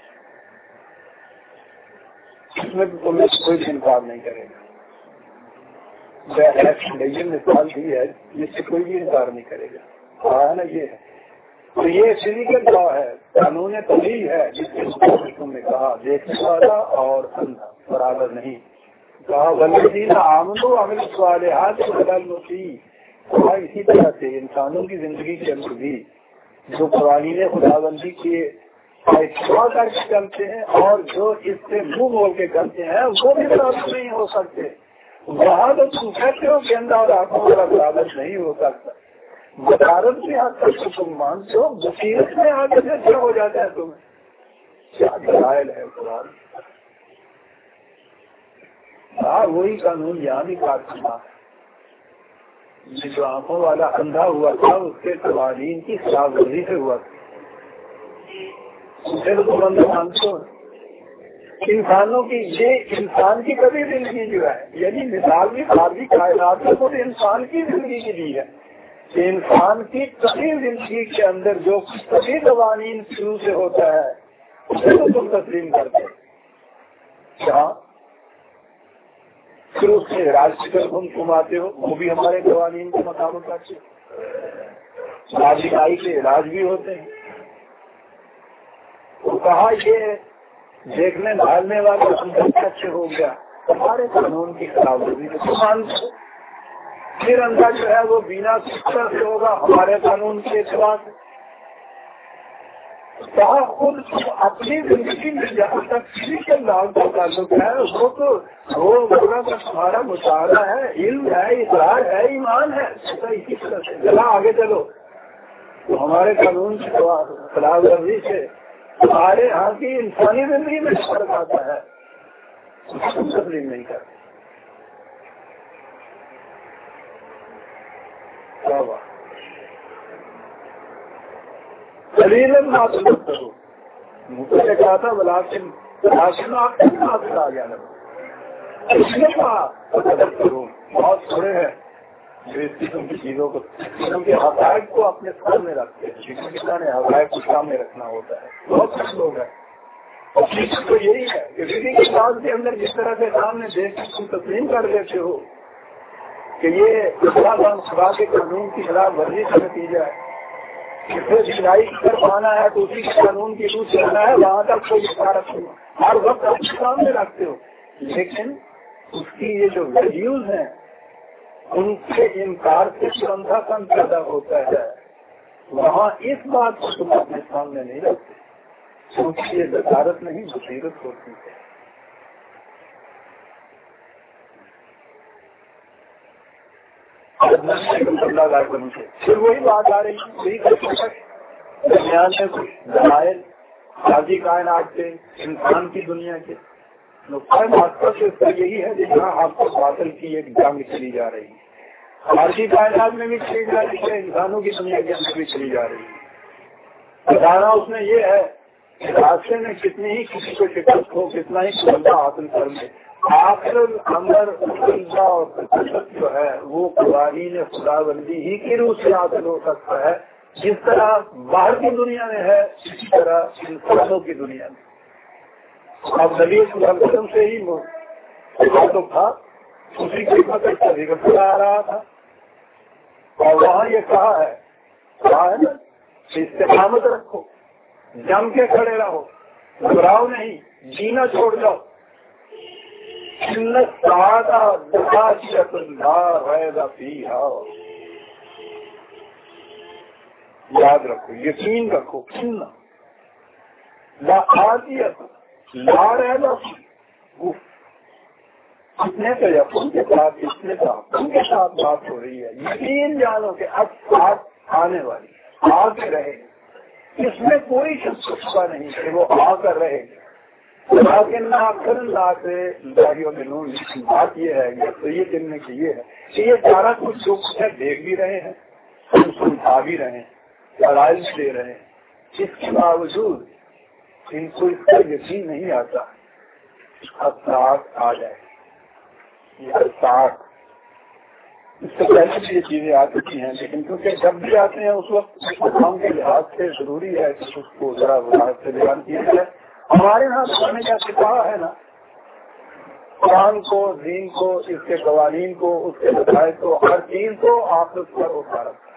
اس میں تم میں کوئی بھی انکار نہیں کرے گا۔ ایسی مثال دی ہے جس سے کوئی بھی انکار نہیں کرے گا، ہاں نا یہ ہے، تو یہ فزیکل لا ہے، قانون طبیعی ہے جس کے مطابق تم نے کہا دیکھنے والا اور اندھا برابر نہیں، کہا والذین آمنوا وعملوا الصالحات بدل مسیح، کہا اسی طرح سے انسانوں کی زندگی کے اندر بھی جو قوانین خداوندی کے اتباع کر کے چلتے ہیں اور جو اس سے منہ مول کے کرتے ہیں وہ بھی برابر نہیں ہو سکتے۔ وہاں تو تم کہتے ہو کہ اندھا اور آنکھوں والا برابر نہیں ہو سکتا، بطارت سے حد تک تم مانتے ہو، بصیرت میں آگے سے کیا ہو جاتا ہے تمہیں؟ کیا دلائل ہے قرآن؟ ہاں وہی قانون یہاں بھی کار کرنا ہے، یہ جو آنکھوں والا اندھا ہوا تھا اس کے قوانین کی خلاف ورزی سے ہوا تھا، اسے تو تم اندھا مانتے ہو۔ انسانوں کی یہ انسان کی کبھی زندگی جو ہے، یعنی مثال بھی خارجی کائنات میں خود انسان کی زندگی کی دی ہے کہ انسان کی کبھی زندگی کے اندر جو کبھی قوانین شروع سے ہوتا ہے اسے تو تم تسلیم کرتے کیا؟ پھر اس سے علاج کی طرف ہم کماتے ہو، وہ بھی ہمارے قوانین کے مطابق کرتے ہیں، آجائی کے علاج بھی ہوتے ہیں، تو کہا یہ دیکھنے ڈالنے والے اندر اچھے ہو گیا ہمارے قانون کی خلاف ورزی کو مانتے ہو، پھر اندھا جو ہے وہ بینا کس طرح سے ہوگا ہمارے قانون کے اعتبار سے، کہا خود اپنی زندگی میں جہاں تک فزیکل لاء کا تعلق ہے وہ تو وہ بولا کا تمہارا مشاہدہ ہے، علم ہے، اقرار ہے، ایمان ہے، اسی طرح سے چلا آگے چلو، تو ہمارے قانون کی خلاف ورزی سے ہمارے یہاں کی انسانی زندگی میں فرق آتا ہے، تسلیم نہیں کرتے۔ دلیل نہ کرو، مجھے نے کہا تھا بلاشن بلاشن آپ کے ساتھ آ گیا نا، اس نے کہا کرو بہت تھوڑے ہیں جو اس قسم کی چیزوں کو قسم کے حقائق کو اپنے سامنے رکھتے ہیں، کسان حقائق کو سامنے رکھنا ہوتا ہے، بہت کچھ لوگ ہیں، اور چیز تو یہی ہے کہ کسی کے ساتھ کے اندر جس طرح سے سامنے دیکھ کے تم تسلیم کر دیتے ہو کہ یہ خدا کے قانون کی خلاف ورزی کا نتیجہ ہے، پھر سلائی کی طرف آنا ہے تو اسی کے قانون کی روح سے آنا ہے، وہاں تک کوئی اشارت نہیں، ہر وقت آپ سامنے رکھتے ہو لیکن اس کی یہ جو ویلیوز ہیں ان کے انکار سے اندھا پن پیدا ہوتا ہے. وہاں اس بات کو تم اپنے سامنے نہیں رکھتے کیونکہ یہ بصارت نہیں بصیرت ہوتی ہے. پھر وہی بات آ رہی ہے درمیان میں کچھ دلائل سازی کائنات کے انسان کی دنیا کے نقصان مقصد اس کا یہی ہے جہاں آپ کو باطل کی ایک جنگ چلی جا رہی ہے. خارجی کائنات میں بھی چلی جا رہی ہے, انسانوں کی دنیا کے اندر بھی چلی جا رہی ہے. بتانا اس میں یہ ہے کہ راستے میں کتنی ہی کسی کو شکست ہو, کتنا ہی سمجھا حاصل کر لے, آخر اندر اور جو ہے وہ قوانین خدا بندی ہی کی روح سے حاصل ہو سکتا ہے. جس طرح باہر کی دنیا میں ہے اسی طرح انسانوں کی دنیا میں. اب نبی صلی اللہ علیہ وسلم سے ہی تو تھا, اسی کے آ رہا تھا اور وہاں یہ کہا ہے کہا ہے نا استقامت رکھو, جم کے کھڑے رہو, گھبراؤ نہیں, جینا چھوڑ جاؤ. یاد رکھو, یقین رکھو, کھلنا لا عادیت لا رہنا کتنے تو یقین کے ساتھ کتنے ان کے ساتھ بات ہو رہی ہے. یقین جانو کہ اب ساتھ آنے والی آ کے رہے, اس میں کوئی شخص نہیں کہ وہ آ کر رہے. لیکن نہ اکثر اللہ سے بات یہ ہے یا تو یہ دن میں کہ یہ ہے کہ یہ سارا کچھ جو کچھ ہے دیکھ بھی رہے ہیں, سمجھا بھی رہے ہیں, لڑائی بھی دے رہے ہیں. اس کے باوجود ان کو اس کا یقین نہیں آتا. اب آ جائے اس سے پہلے بھی یہ چیزیں آ چکی ہیں, لیکن کیونکہ جب بھی آتے ہیں اس وقت کام کے لحاظ سے ضروری ہے کہ اس کو ذرا وضاحت سے بیان کیا جائے. ہمارے یہاں ہم نے کیا سکھایا ہے نا, قرآن کو, دین کو, اس کے قوانین کو, اس کے مسائل کو, ہر چیز کو آخرت پر اٹھا رکھا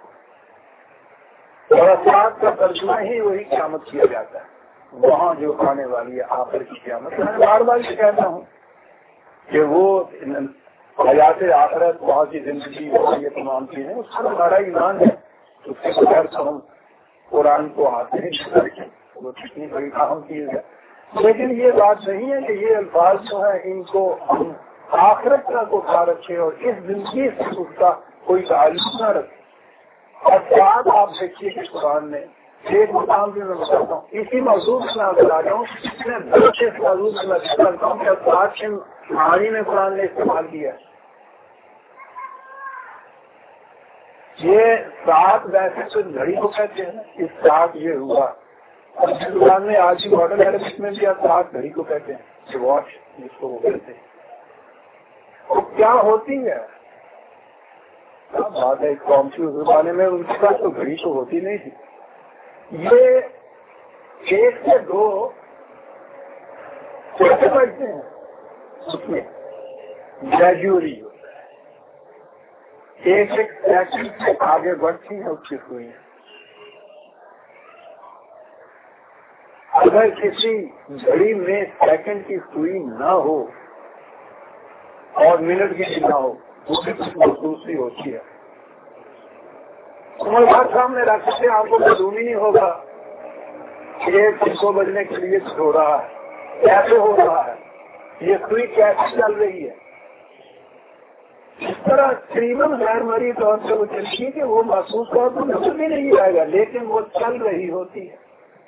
ہے. اور اثرات کا ترجمہ ہی وہی قیامت کیا جاتا ہے, وہاں جو آنے والی ہے آخر کی قیامت. میں بار بار یہ کہتا ہوں کہ وہ حیات آخرت, وہاں کی زندگی, وہاں یہ تمام چیزیں اس کا ہمارا ایمان ہے. اس کے بغیر تو ہم قرآن کو آتے ہیں, وہ کتنی بڑی اہم چیز ہے. لیکن یہ بات نہیں ہے کہ یہ الفاظ جو ہیں ان کو ہم آخرت تک اٹھا رکھے اور اس زندگی سے اس کا کوئی تعلق نہ رکھے. اور ساتھ آپ دیکھیے کہ قرآن نے ایک مقام بھی میں بتاتا ہوں, اسی موضوع میں آپ بتا رہا ہوں, میں بچے اس موضوع میں کرتا ہوں کہ ساتھ کے کہانی میں قرآن نے استعمال کیا. یہ سات ویسے تو گھڑی کو کہتے ہیں, اس ساتھ یہ ہوا. اور قرآن میں آج کی ماڈرن عربک میں بھی آپ سات گھڑی کو کہتے ہیں, واچ جس کو وہ کہتے ہیں. وہ کیا ہوتی ہے بات ہے, قوم کی زبانے میں ان کے پاس تو گھڑی تو ہوتی نہیں تھی. یہ ایک سے دو کیسے بڑھتے ہیں, اس میں گریجولی ہوتا ہے, ایک ایک سیکنڈ سے آگے بڑھتی ہیں اس کی سوئی. اگر کسی گھڑی میں سیکنڈ کی سوئی نہ ہو اور منٹ کی نہ ہو, وہ بھی کچھ محسوس ہی ہوتی ہے. عمر بات سامنے رکھ سکتے آپ کو معلوم ہی نہیں ہوگا کہ ایک دو بجنے کے لیے ہو رہا ہے, کیسے ہو رہا ہے, یہ سوئی کیسے چل رہی ہے. اس طرح تقریباً غیر مری طور سے وہ چلتی ہے کہ وہ محسوس طور پر نظر بھی نہیں آئے گا, لیکن وہ چل رہی ہوتی ہے.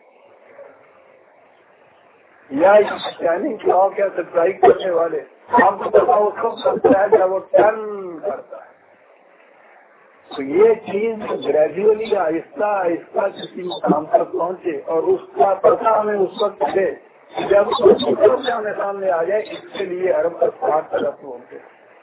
یا اسکیننگ کلاک یا سبسکرائب کرنے والے آپ کو پتا وہ کب کرتا ہے جب وہ ٹرن کرتا ہے. تو یہ چیز گریجولی آہستہ آہستہ کسی مقام پر پہنچے اور اس کا پتا ہمیں اس وقت دے جب ہمیں سامنے آ جائے. اس کے لیے ارب کا ساتھ طرف ہوتے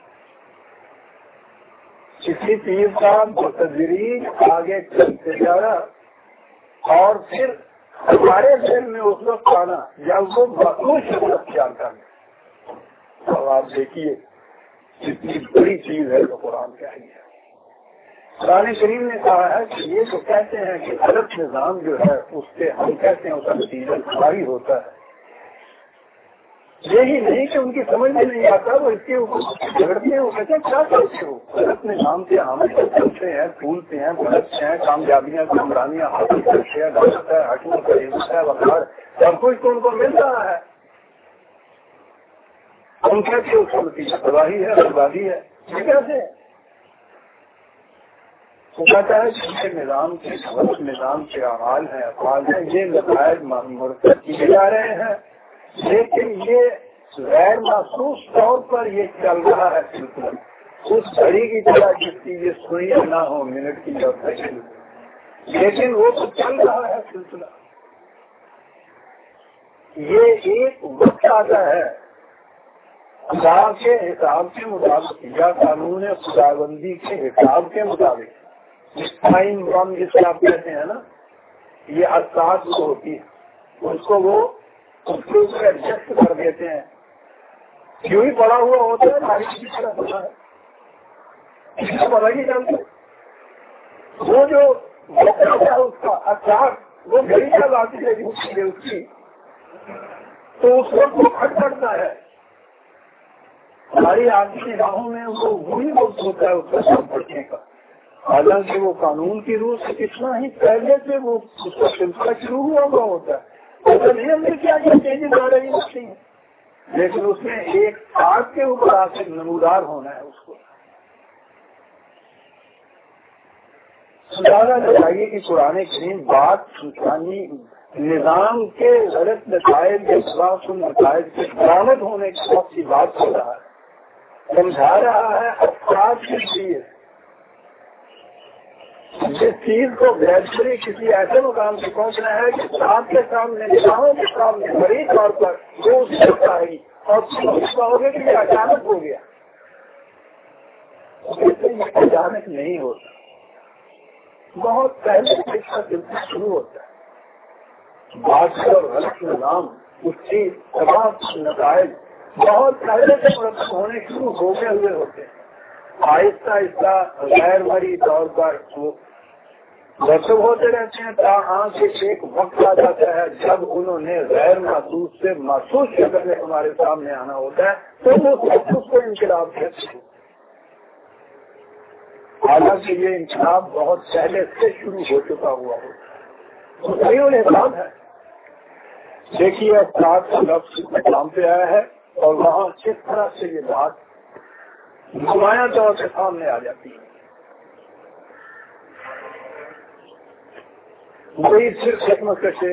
کسی چیز کا تدریج آگے چلتے جانا اور پھر ہمارے ذہن میں اس وقت آنا جب وہ مخصوص شکل اختیار کرنا. تو آپ دیکھیے کتنی بڑی چیز ہے جو قرآن کا ہی ہے. قرآن کریم نے کہا ہے کہ یہ تو کہتے ہیں کہ غلط نظام جو ہے اس سے ہم کہتے ہیں اس کا نتیجہ ہماری ہوتا ہے. یہی نہیں کہ ان کی سمجھ میں نہیں آتا، وہ اس کے اوپر جھگڑتے ہیں، وہ کہتے ہیں کیا کرتے ہو، اپنے نام سے ہم چلتے ہیں، پھولتے ہیں، بڑھتے ہیں، کامیابیاں کامرانیاں حاصل کرتے ہیں، دولت ہے، حکومت ہے، عزت ہے، وقار سب کچھ تو ان کو مل رہا ہے، ہم کہتے ہیں اس کا نتیجہ تباہی ہے، بربادی ہے، یہ کیسے وہ کہتا ہے کہ یہ نظام کے غلط نظام کے اعمال ہیں، افعال ہیں، یہ نتائج مرتب کیے جا رہے ہیں، لیکن یہ غیر محسوس طور پر یہ چل رہا ہے سلسلہ، اس گھڑی کی طرح جس کی یہ سوئی نہ ہو منٹ کی اور سیکنڈ، لیکن وہ تو چل رہا ہے سلسلہ۔ یہ ایک وقت آتا ہے خدا کے حساب کے مطابق یا قانون خدابندی کے حساب کے مطابق، ٹائم بم جس کو آپ کہتے ہیں نا، یہ اساس جو ہوتی ہے اس کو وہ اس کے اوپر ایڈجسٹ کر دیتے ہیں، کیوں ہی پڑا ہوا ہوتا ہے بارش کی طرح ہوتا ہے، پتا ہی چلتا وہ جو ہے اس کا اساس وہ گھڑی چل آتی ہے اس کی، تو اس وقت وہ کھٹ پڑتا ہے، ہماری آج کی نگاہوں میں وہ وہی وقت ہوتا ہے اس کا سب پڑھنے کا، حالانکہ وہ قانون کی روح سے کتنا ہی پہلے سے وہ اس کا سلسلہ شروع ہوا ہوا ہوتا ہے، ایسا نہیں ہم نے کیا کیا چینجز آ رہی ہوتی ہیں، لیکن اس میں ایک آگ کے اوپر آ کے نمودار ہونا ہے اس کو۔ سمجھانا چاہیے کہ قرآن کریم بات انسانی نظام کے غلط نتائج کے خلاف ان نتائج کے برآمد ہونے کی وقت کی بات کر رہا ہے، سمجھا رہا ہے افراد کے لیے جس چیز کو بہتری کسی ایسے مقام سے پہنچنا ہے کہ آپ کے سامنے نظاموں کے سامنے بڑی طور پر وہ اس وقت آئے گی اور کہو گے کہ یہ اچانک ہو گیا، اچانک نہیں ہوتا، بہت پہلے سے اس کا سلسلہ شروع ہوتا ہے، بات اور غلط نظام اس کی تمام نتائج بہت پہلے سے مرتب ہونے شروع ہو گئے ہوئے ہوتے ہیں، آہستہ آہستہ غیر مرئی طور پر وہ مرتب ہوتے رہتے ہیں، تاہم سے ایک وقت آ جاتا ہے جب انہوں نے غیر محسوس سے محسوس شکل میں ہمارے سامنے آنا ہوتا ہے تو وہ محسوس کو انقلاب کہتے ہیں، حالانکہ یہ انقلاب بہت پہلے سے شروع ہو چکا ہوا ہوتا ہے، انہیں بات ہے۔ دیکھیے افراد کا لفظ مقام پہ آیا ہے اور وہاں کس طرح سے یہ بات نمایاں طور سے سامنے آ جاتی ہے، وہی صرف خدمت سے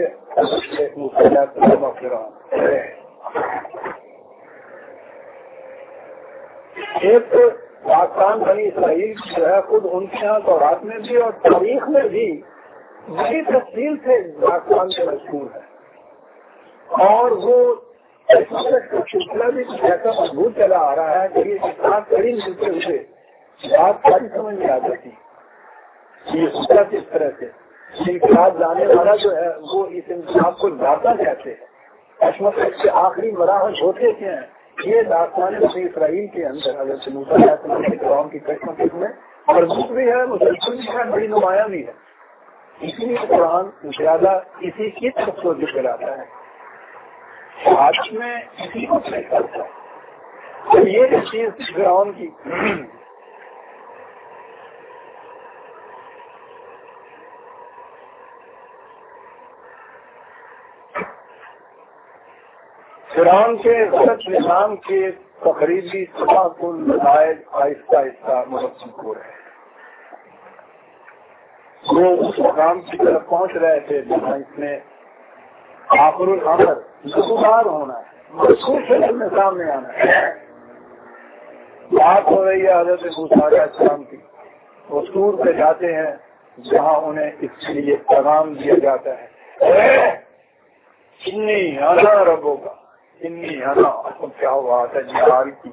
ایک پاکستان بنی اسرائیل جو ہے خود ان کے یہاں تورات میں بھی اور تاریخ میں بھی بڑی تفصیل سے پاکستان سے مشہور ہے، اور وہ سلسلہ بھی ایسا مضبوط چلا آ رہا ہے کہ یہ ساتھ کڑی ملتے ہوئے بات ساری سمجھ میں آ جاتی ہے، یہ سلسلہ کس طرح سے انقلاب لانے والا جو ہے وہ اس انقلاب کو لاتا کہتے ہیں، اس کے آخری مراحل ہوتے کیا ہیں، یہ داستان بنی اسرائیل کے اندر حضرت موسیٰ علیہ السلام کے قوم کی قسمت میں مربوط بھی ہے، مسلسل بھی ہے، بڑی نمایاں بھی ہے، اسی لیے قرآن زیادہ اسی کی طرف کو ذکر آتا ہے، آج میں اسی کو پیش کرتا ہے، یہ چیز فرعون کی فرعون کے غلط نظام کے تقریبی سطح کو نتائج آہستہ آہستہ مرتب ہو رہے ہیں، وہ اس مقام کی طرف پہنچ رہے تھے جہاں اس میں آخر الامر نمودار ہونا ہے، مخصوص شکل میں سامنے آنا ہے۔ بات ہو رہی ہے حضرت موسیٰ علیہ السلام کی، وہ طور پہ جاتے ہیں جہاں انہیں اس کے لیے پیغام دیا جاتا ہے، انی انا ربک انی انا، کیا ہوا تھا جہال کی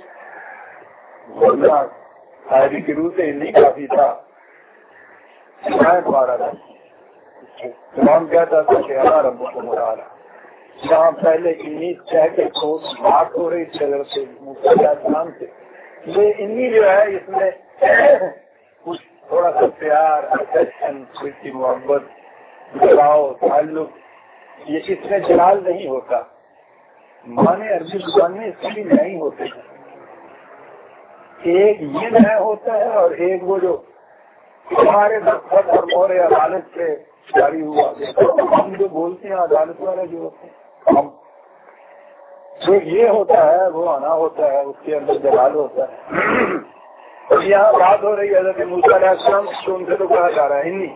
شاعری کی روح سے انی کافی تھا، میں تمہارا تمام کہتا تھا کہ انا ربک مرالا، جہاں پہلے انی کہہ کے بات ہو رہی تھی حضرت موسیٰ علیہ السلام سے، یہ انی جو ہے اس میں کچھ تھوڑا سا پیار، افیکشن، کوئی سی محبت، لگاؤ، تعلق، یہ اس میں جلال نہیں ہوتا، معنی عربی زبان میں اس کے بھی نئے ہوتے ہیں. ایک یہ نیا ہوتا ہے اور ایک وہ جو ہمارے دفتر اور مورے عدالت سے جاری ہوا. ہم جو بولتے ہیں عدالت والے جو ہوتے ہیں ہم جو یہ ہوتا ہے وہ انا ہوتا ہے, اس کے اندر جلال ہوتا ہے. یہاں بات ہو رہی ہے حضرت موسیٰ علیہ السلام سے, ان سے تو کہا جا رہا ہے ہندی.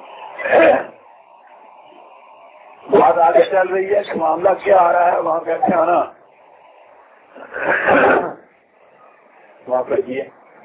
بات آگے چل رہی ہے کہ معاملہ کیا آ رہا ہے, وہاں کہتے ہیں آنا وہاں پر کیے.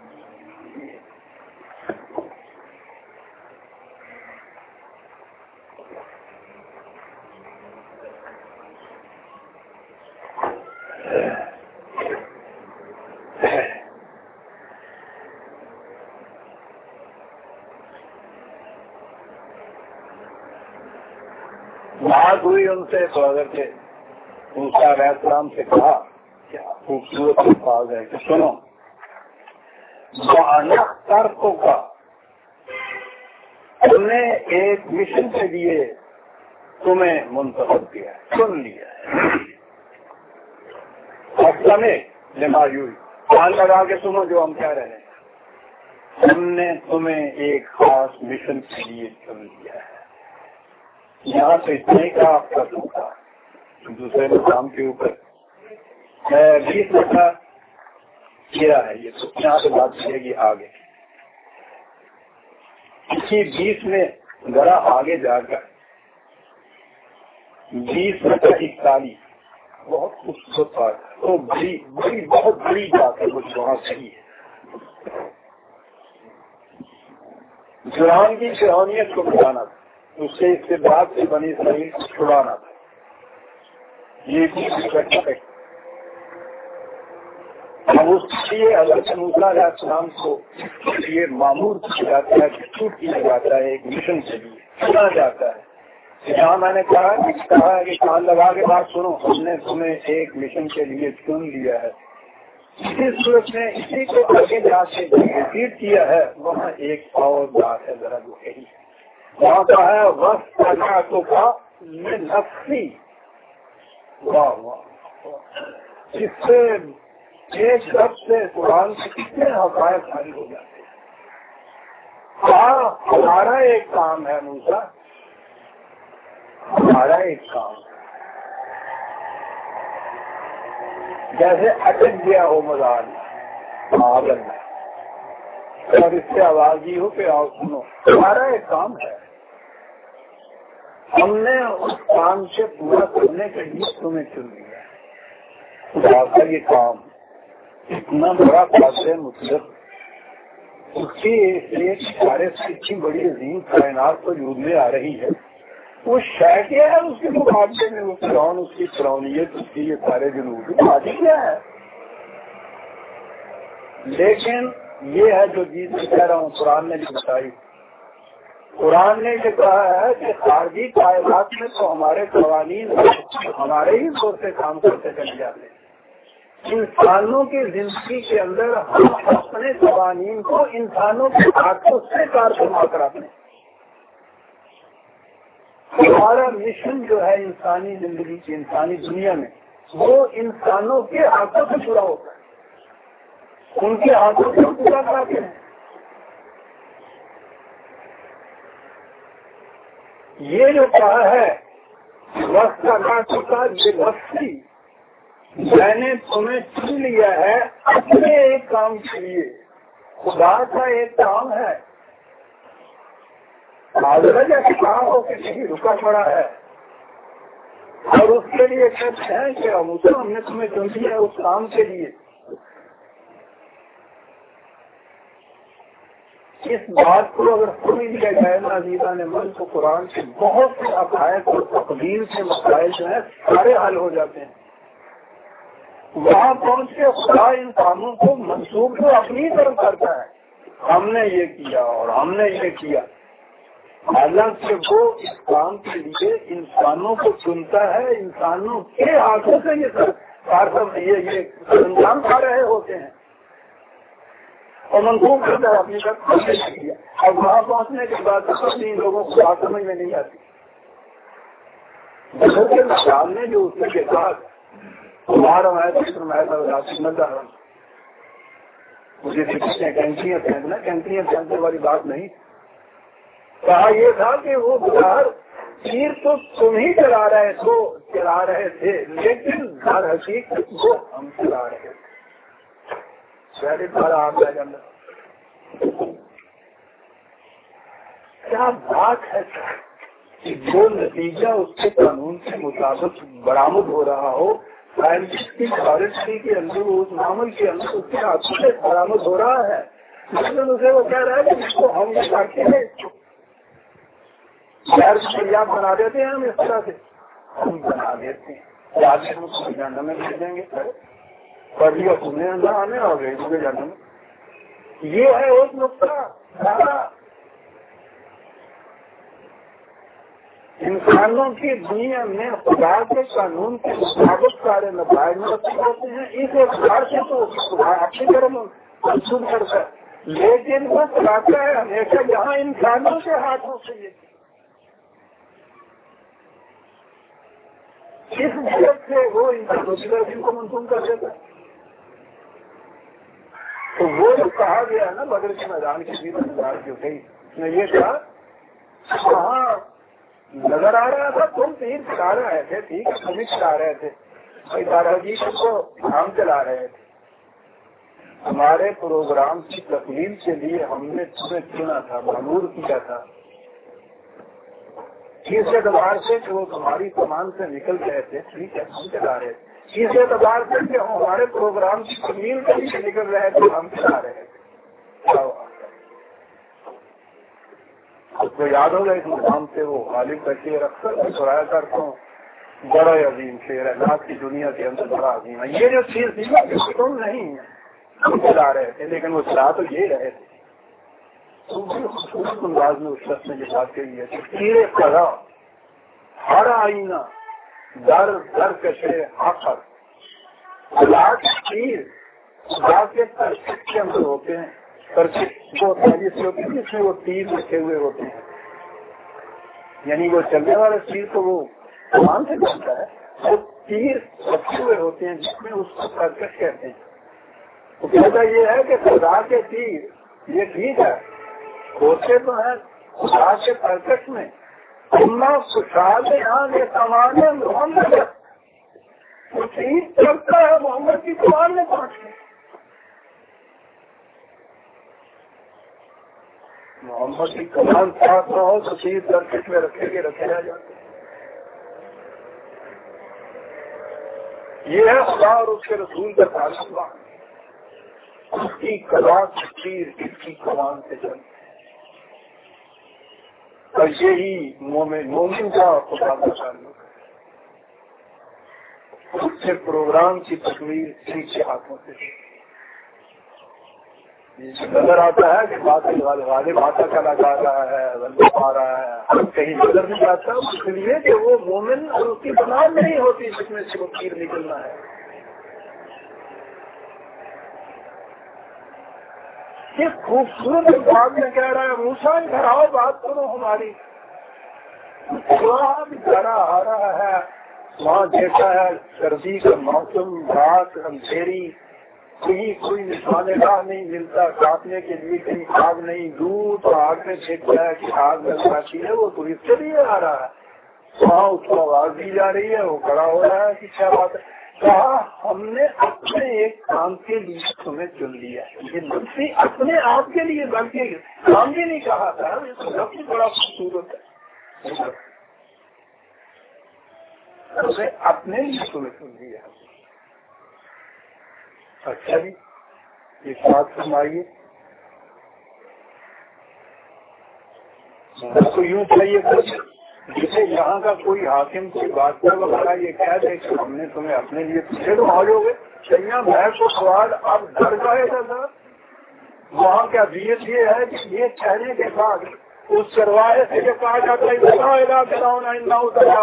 بات ہوئی ان سے تو حضرت موسیٰ علیہ السلام سے کہا, کیا خوبصورت الفاظ ہے کہ سنو, ترکوں کا تم نے ایک مشن کے لیے تمہیں منتخب کیا ہے, چن لیا ہے. اب سمے لمایوی کان لگا کے سنو جو ہم کہہ رہے ہیں. ہم نے تمہیں ایک خاص مشن کے لیے چن لیا ہے. یہاں سے اتنے کا آپ کا سکتا دوسرے مقام کے اوپر بیس لکھا کیا ہے. یہ تو یہاں سے بات کرے گی آگے. اسی بیس میں ذرا آگے جا کر بیس لکھا اکتالیس بہت خوبصورت بات ہے, تو بڑی بڑی بہت بڑی بات ہے کچھ وہاں صحیح ہے. فرعون کی فرعونیت کو بتانا تھا, اس سے استبداد سے بنی اسرائیل کو چھڑانا تھا. یہ اب اس لیے حضرت موسیٰ علیہ السلام کو یہ معمور کیا جاتا ہے, ڈسٹیوٹ کیا جاتا ہے, ایک مشن کے لیے چنا جاتا ہے. جہاں میں نے کہا کہا ہے کہ کان لگا کے بات سنو, ہم نے تمہیں ایک مشن کے لیے چن لیا ہے. اسی صورت میں اسی کو آگے جا کے ریپیٹ کیا ہے. وہاں ایک اور بات ہے ذرا جو کہی ہے, وہاں کا ہے وقت تو کا یہ نفسی. واہ واہ, اس سے ایک شخص سے قرآن سے کتنے حقائق خالی ہو جاتے ہیں. ہاں ہمارا ایک کام ہے موسیٰ, ہمارا ایک کام جیسے اٹک گیا ہو مزاج آگن میں اور اس سے آواز ہی ہو کہ آؤ سنو, ہمارا ایک کام ہے. ہم نے اس کام سے پورا کرنے کے لیے تمہیں چن لیا. خدا کا یہ کام اتنا بڑا خاصے مطلب اس کی ایک اشارے سے اتنی بڑی عظیم کائنات وجود میں آ رہی ہے. وہ شے کیا ہے اس کے مقابلے میں, وہ فرعون, اس کی فرعونیت, اس کی یہ سارے جنوب باتیں کیا ہے. لیکن یہ ہے جو چیز میں کہہ رہا ہوں قرآن نے بھی بتائی. قرآن نے یہ کہا ہے کہ خارجی کائنات میں تو ہمارے قوانین ہمارے ہی طور سے کام کرتے چلے جاتے ہیں. انسانوں کی زندگی کے اندر ہم اپنے قوانین کو انسانوں کے ہاتھوں سے کار فرما کر اپنے ہمارا مشن جو ہے انسانی زندگی کی, انسانی دنیا میں, وہ انسانوں کے ہاتھوں سے پورا ہوتا ہے. ان کے ہاتھوں سے پورا کراتے ہیں. یہ جو کہا ہے وقت کا نہ چکا یہ وقتی, میں نے تمہیں چن لیا ہے اپنے ایک کام کے لیے. خدا کا ایک کام ہے, حاضر ایسا کام ہو کہ کہیں رکا پڑا ہے اور اس کے لیے کہتے ہیں کہ ہم نے تمہیں چن لیا اس کام کے لیے. اس بات کو اگر سمجھ لیا جائے نا عزیزان من, تو قرآن کے بہت سے عقائد اور تقدیر کے مسائل جو ہیں سارے حل ہو جاتے ہیں. وہاں پہنچ کے خدا ان کاموں کو منسوخ کو اپنی طرف کرتا ہے. ہم نے یہ کیا اور ہم نے یہ کیا, حالانکہ وہ اس کام کے لیے انسانوں کو چنتا ہے, انسانوں کے ہاتھوں سے یہ کارکرم یہ یہ انجام کھا رہے ہوتے ہیں اور منسوخ کرتا ہے اپنی طرف کیا. اور وہاں پہنچنے کے بعد ان لوگوں کو بات سمجھ میں نہیں آتی. سامنے جو اس کے ساتھ ہمارا میں مجھے کینٹریاں پھینکنا، کینٹریاں پھینکنے والی بات نہیں. کہا یہ تھا کہ وہ بازار تیر تو تم ہی چلا رہے تو چلا رہے تھے، لیکن ہر حقیقت وہ ہم چلا رہے تھے. پہلے بار آپ کا جانا کیا بات ہے کہ جو نتیجہ اس کے قانون کے مطابق برآمد ہو رہا ہو، سائنٹسٹ کی لابورٹری کے اندر اس معامل کے اندر اس کے ہاتھوں سے برآمد ہو رہا ہے، لیکن اسے وہ کہہ رہا ہے کہ اس کو ہم کرتے ہیں دریافت بنا دیتے ہیں، ہم اس طرح سے ہم بنا دیتے ہیں. آگے ہم اس کو جاننا میں بھیج دیں گے، پڑھ لیا تم نے اندر آنے اور بھیج کے جاننا میں. یہ ہے ایک نقطہ. انسانوں کی دنیا میں خدا کے قانون کے مطابق سارے نتائج مرتب ہوتے ہیں. اس اعتبار سے تو خدا اپنی طرف منسوخ کرتا ہے، لیکن وہ چلاتا ہے ہمیشہ جہاں انسانوں کے ہاتھوں سے یہ اس وجہ سے وہ انسانوں کی طرف ان کو منسوخ کر دیتا ہے. تو وہ جو کہا گیا ہے نا بدر کے میدان کی چیز جو گئی، اس نے یہ کہا وہاں نظر آ رہا تھا تم تیر چلا رہے تھے، ٹھیک ہے تم ہی چلا رہے تھے، بارہ جی کو ہم چلا رہے تھے. ہمارے پروگرام کی تکمیل کے لیے ہم نے تمہیں چنا تھا، معمور کیا تھا. اس اعتبار سے کہ وہ تمہاری کمان سے نکل رہے تھے، ٹھیک ہے ہم چلا رہے تھے. اس اعتبار سے کہ ہمارے پروگرام کی تکمیل کے لیے نکل رہے تھے، ہم چلا رہے تھے. اس کو یاد ہوگا اس مقام سے وہ غالب کا شعر اکثر میں سرایا کرتا ہوں، بڑا عظیم شعر ہے، ناز کی دنیا کے اندر بڑا عظیم ہے. یہ جو چیز تھی تم نہیں ہم چلا رہے تھے، لیکن وہ چلا تو یہ رہے تھے. خوبصورت انداز میں اس شخص نے یہ بات کہی ہے کہ تیرے قضا ہر آئینہ در در کشے آخر تیر خدا کے ترکیب کے اندر ہوتے ہیں. ترکیب وہ تیزی ہوتی ہے جس میں وہ تیر لکھے ہوئے ہوتے ہیں، یعنی وہ چلنے والے تیر تو وہ کمان سے چلتا ہے، وہ تیر رکھے ہوئے ہوتے ہیں جس میں اس کو ترکش کہتے ہیں. تو کہتا یہ ہے کہ خدا کے تیر یہ ٹھیک ہے ہوتے تو ہیں خدا کے ترکش میں، خوشحال یہاں یہ سامان ہے محمد وہ تیر چلتا ہے محمد کی کمان میں پہنچ گئے. محمد کی کمان ساتھ نہ ہو تو تیر ترکش میں رکھے گے رکھے رہ جاتے. یہ ہے خدا اور اس کے رسول کا تعلق، اس کی کلا کی تیر اس کی کمان سے چلتی ہے. اور یہی مومن مومن کا خدا کا تعلق ہے. اس سے پروگرام کی تصویر ان کے ہاتھوں سے نظر آتا ہے کہ بات غالب آتا چلا جا رہا ہے، غلط آ رہا ہے، کہیں نظر نہیں آتا اس لیے کہ وہ مومن اور اس کی بناوٹ نہیں ہوتی جس میں سے وہ تیر نکلنا ہے. یہ خوبصورت بات میں کہہ رہا ہے موسیٰ گھر آؤ بات کرو ہماری. وہاں بھی گھرا آ رہا ہے، وہاں دیکھا ہے سردی کا موسم، رات اندھیری، کہیں کوئی نشان راہ نہیں ملتا، کاٹنے کے لیے کہیں آگ نہیں، دور تو آگ میں دیکھتا ہے کہ آگ میں کراچی ہے وہ تو اس کے لیے آ رہا ہے. وہاں اس کو آواز دی جا رہی ہے، وہ کھڑا ہو رہا ہے کہ کیا بات ہے. کہا ہم نے اپنے ایک کام کے لیے تمہیں چن لیا. یہ نفسی اپنے آپ کے لیے بلکہ کام بھی نہیں کہا تھا، یہ تو سب سے بڑا خوبصورت ہے. اسے اپنے لیے تمہیں چن لیا. اچھا جی ایک بات فرمائیے، تو یوں چاہیے جسے یہاں کا کوئی حاکم کوئی بادشاہ وغیرہ یہ کہہ دے کہ ہم نے تمہیں اپنے لیے پیچھے تو آ جاؤ گے. چاہیے میں کو سوال اب ڈر گئے تھا. وہاں کا دیت یہ ہے کہ یہ کہنے کے بعد اس چرواہے سے جو کہا جاتا ہے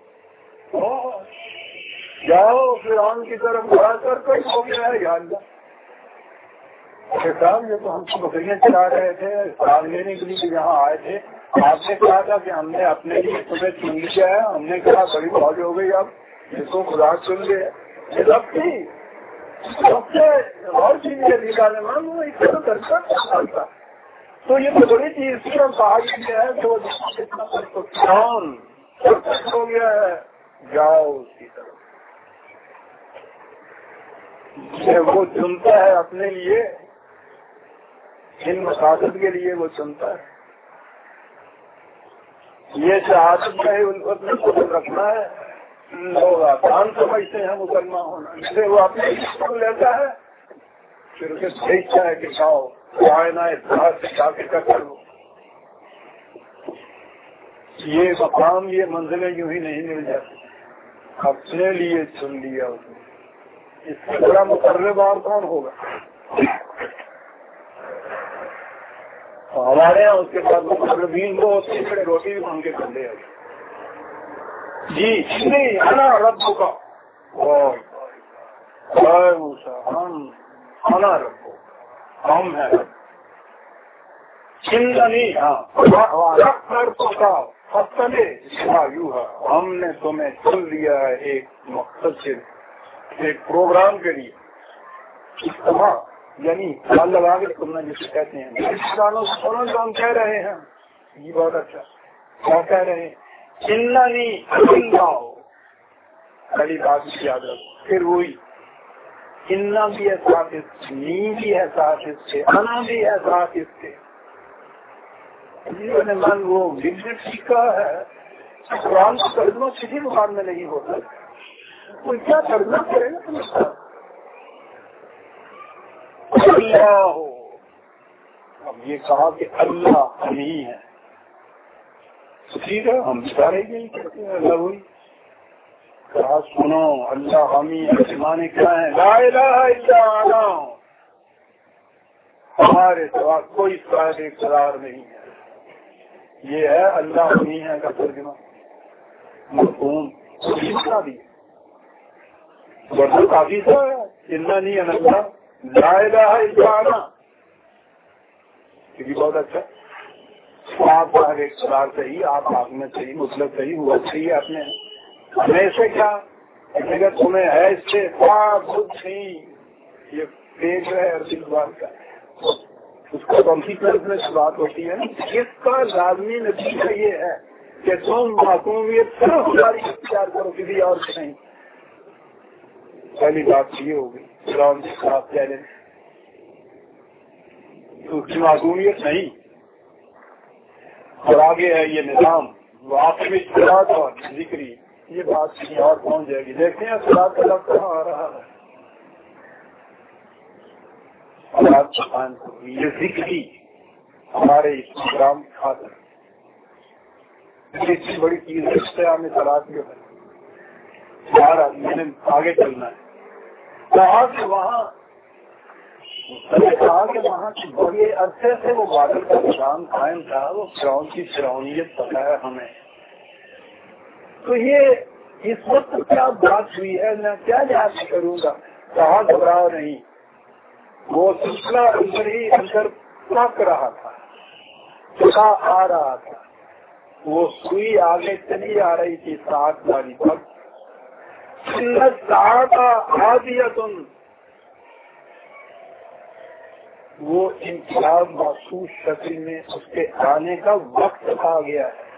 جاؤ فرعون کی طرف بڑھا کر کوئی ہو گیا ہے. یا اللہ صاحب یہ تو ہم کو بکریاں چلا رہے تھے، سال لینے کے لیے یہاں آئے تھے، آپ نے کہا تھا کہ ہم نے اپنے لیے تمہیں چن لیا ہے. ہم نے کہا بڑی بات ہو گئی، اب جس کو خدا چن لے سب کی سب سے اور چیز یہ نکالنے میں وہ اس طرح درکار کرتا ہے. تو یہ تو بڑی چیز تھی اور کہا گیا ہے کہ وہ کون ہو گیا ہے جاؤ اس کی طرف. وہ چنتا ہے اپنے لیے ان مقاصد کے لیے وہ چنتا ہے. یہ شہادت کا ہی الفت میں قدر رکھنا ہے. لوگ آسان سمجھتے ہیں مسلمان ہونا جسے وہ اپنے کو لیتا ہے پھر اسے دیکھتا ہے کہ جاؤ آئنا اتحاد سے جا کے کر لو. یہ مقام یہ منزلیں یوں ہی نہیں مل جاتی. اپنے لیے چن لیا اس نے. اس سے بڑا مقرب اور کون ہوگا؟ ہمارے یہاں اس کے بعد مقربین وہ ہوتے ہیں روٹی بھی مانگ کے کر لے آئے جی نہیں انا ربو کا ہم انا ربو ہم ہے نہیں ہاں یوں ہے ہم نے تمہیں چن لیا ہے ایک مقصد سے ایک پروگرام کے لیے. اجتماع یعنی خیال لگا کے تم نے جسے کہتے ہیں گانوں سنو جو ہم کہہ رہے ہیں یہ بہت اچھا کیا کہہ رہے ہیں چنانی اچھاؤ پہلی بات یاد رکھو. پھر وہی چننا بھی ہے ساتھ اس نی بھی ہے ساتھ اس کے آنا بھی ہے ساتھ اس کے. جنہوں نے من وہ بزنس سیکھا ہے قرآن کا ترجمہ کسی مقام میں نہیں ہوتا. کوئی کیا ترجمہ کرے گا تم اللہ ہو. اب یہ کہا کہ اللہ نہیں ہے ٹھیک ہے ہم سارے یہی کہتے ہیں اللہ ہوئی. کہا سنو اللہ ہمیں مانے کیا ہے لا الہ الا انا ہمارے سوا کوئی صاحب اقرار نہیں ہے. یہ ہے اللہ نہیں ہے کا ترجمہ مفہوم بتا دی ورنہ کافی تھا اتنا نہیں ہے اللہ لا الہ الا انا یہ بھی بہت اچھا. آپ صاحب اقرار صحیح آپ آپ میں صحیح مطلب صحیح ہوا صحیح آپ نے ہمیں سے کیا اگر تمہیں ہے اس سے خود نہیں یہ پیج ہے ارشد بات کا اس کا کانسیکوینس میں بات ہوتی ہے اس کا لازمی نتیجہ یہ ہے کہ تم معصومیت صرف ہماری اختیار کرو کسی اور سے نہیں. پہلی بات یہ ہوگی قرآن کے خلاف چیلنج اس کی معصومیت نہیں. اور آگے ہے یہ نظام واقعی اطلاعات اور ذکری یہ بات کہیں اور پہنچ جائے گی. دیکھتے ہیں اطلاعات کا لفظ کہاں آ رہا ہے یہ ذکری ہمارے اس پروگرام کی خاطر اتنی بڑی چیز ہے اس سے ہمیں سلاد جو ہے ہمارا میں نے آگے چلنا ہے. کہا کہ وہاں کہا کہ وہاں کی بڑے عرصے سے وہ بادل کا نظام قائم تھا وہ فرعون کی فرعونیت پتہ ہے ہمیں. تو یہ اس وقت کیا بات ہوئی ہے میں کیا یاد کروں گا. کہا گھبراؤ نہیں وہ سلسلہ اندر ہی اندر پک رہا تھا چکا آ رہا تھا. وہ سوئی آگے چلی آ رہی تھی ساتھ والی پر تم وہ انقلاب محسوس شکل میں اس کے آنے کا وقت آ گیا ہے.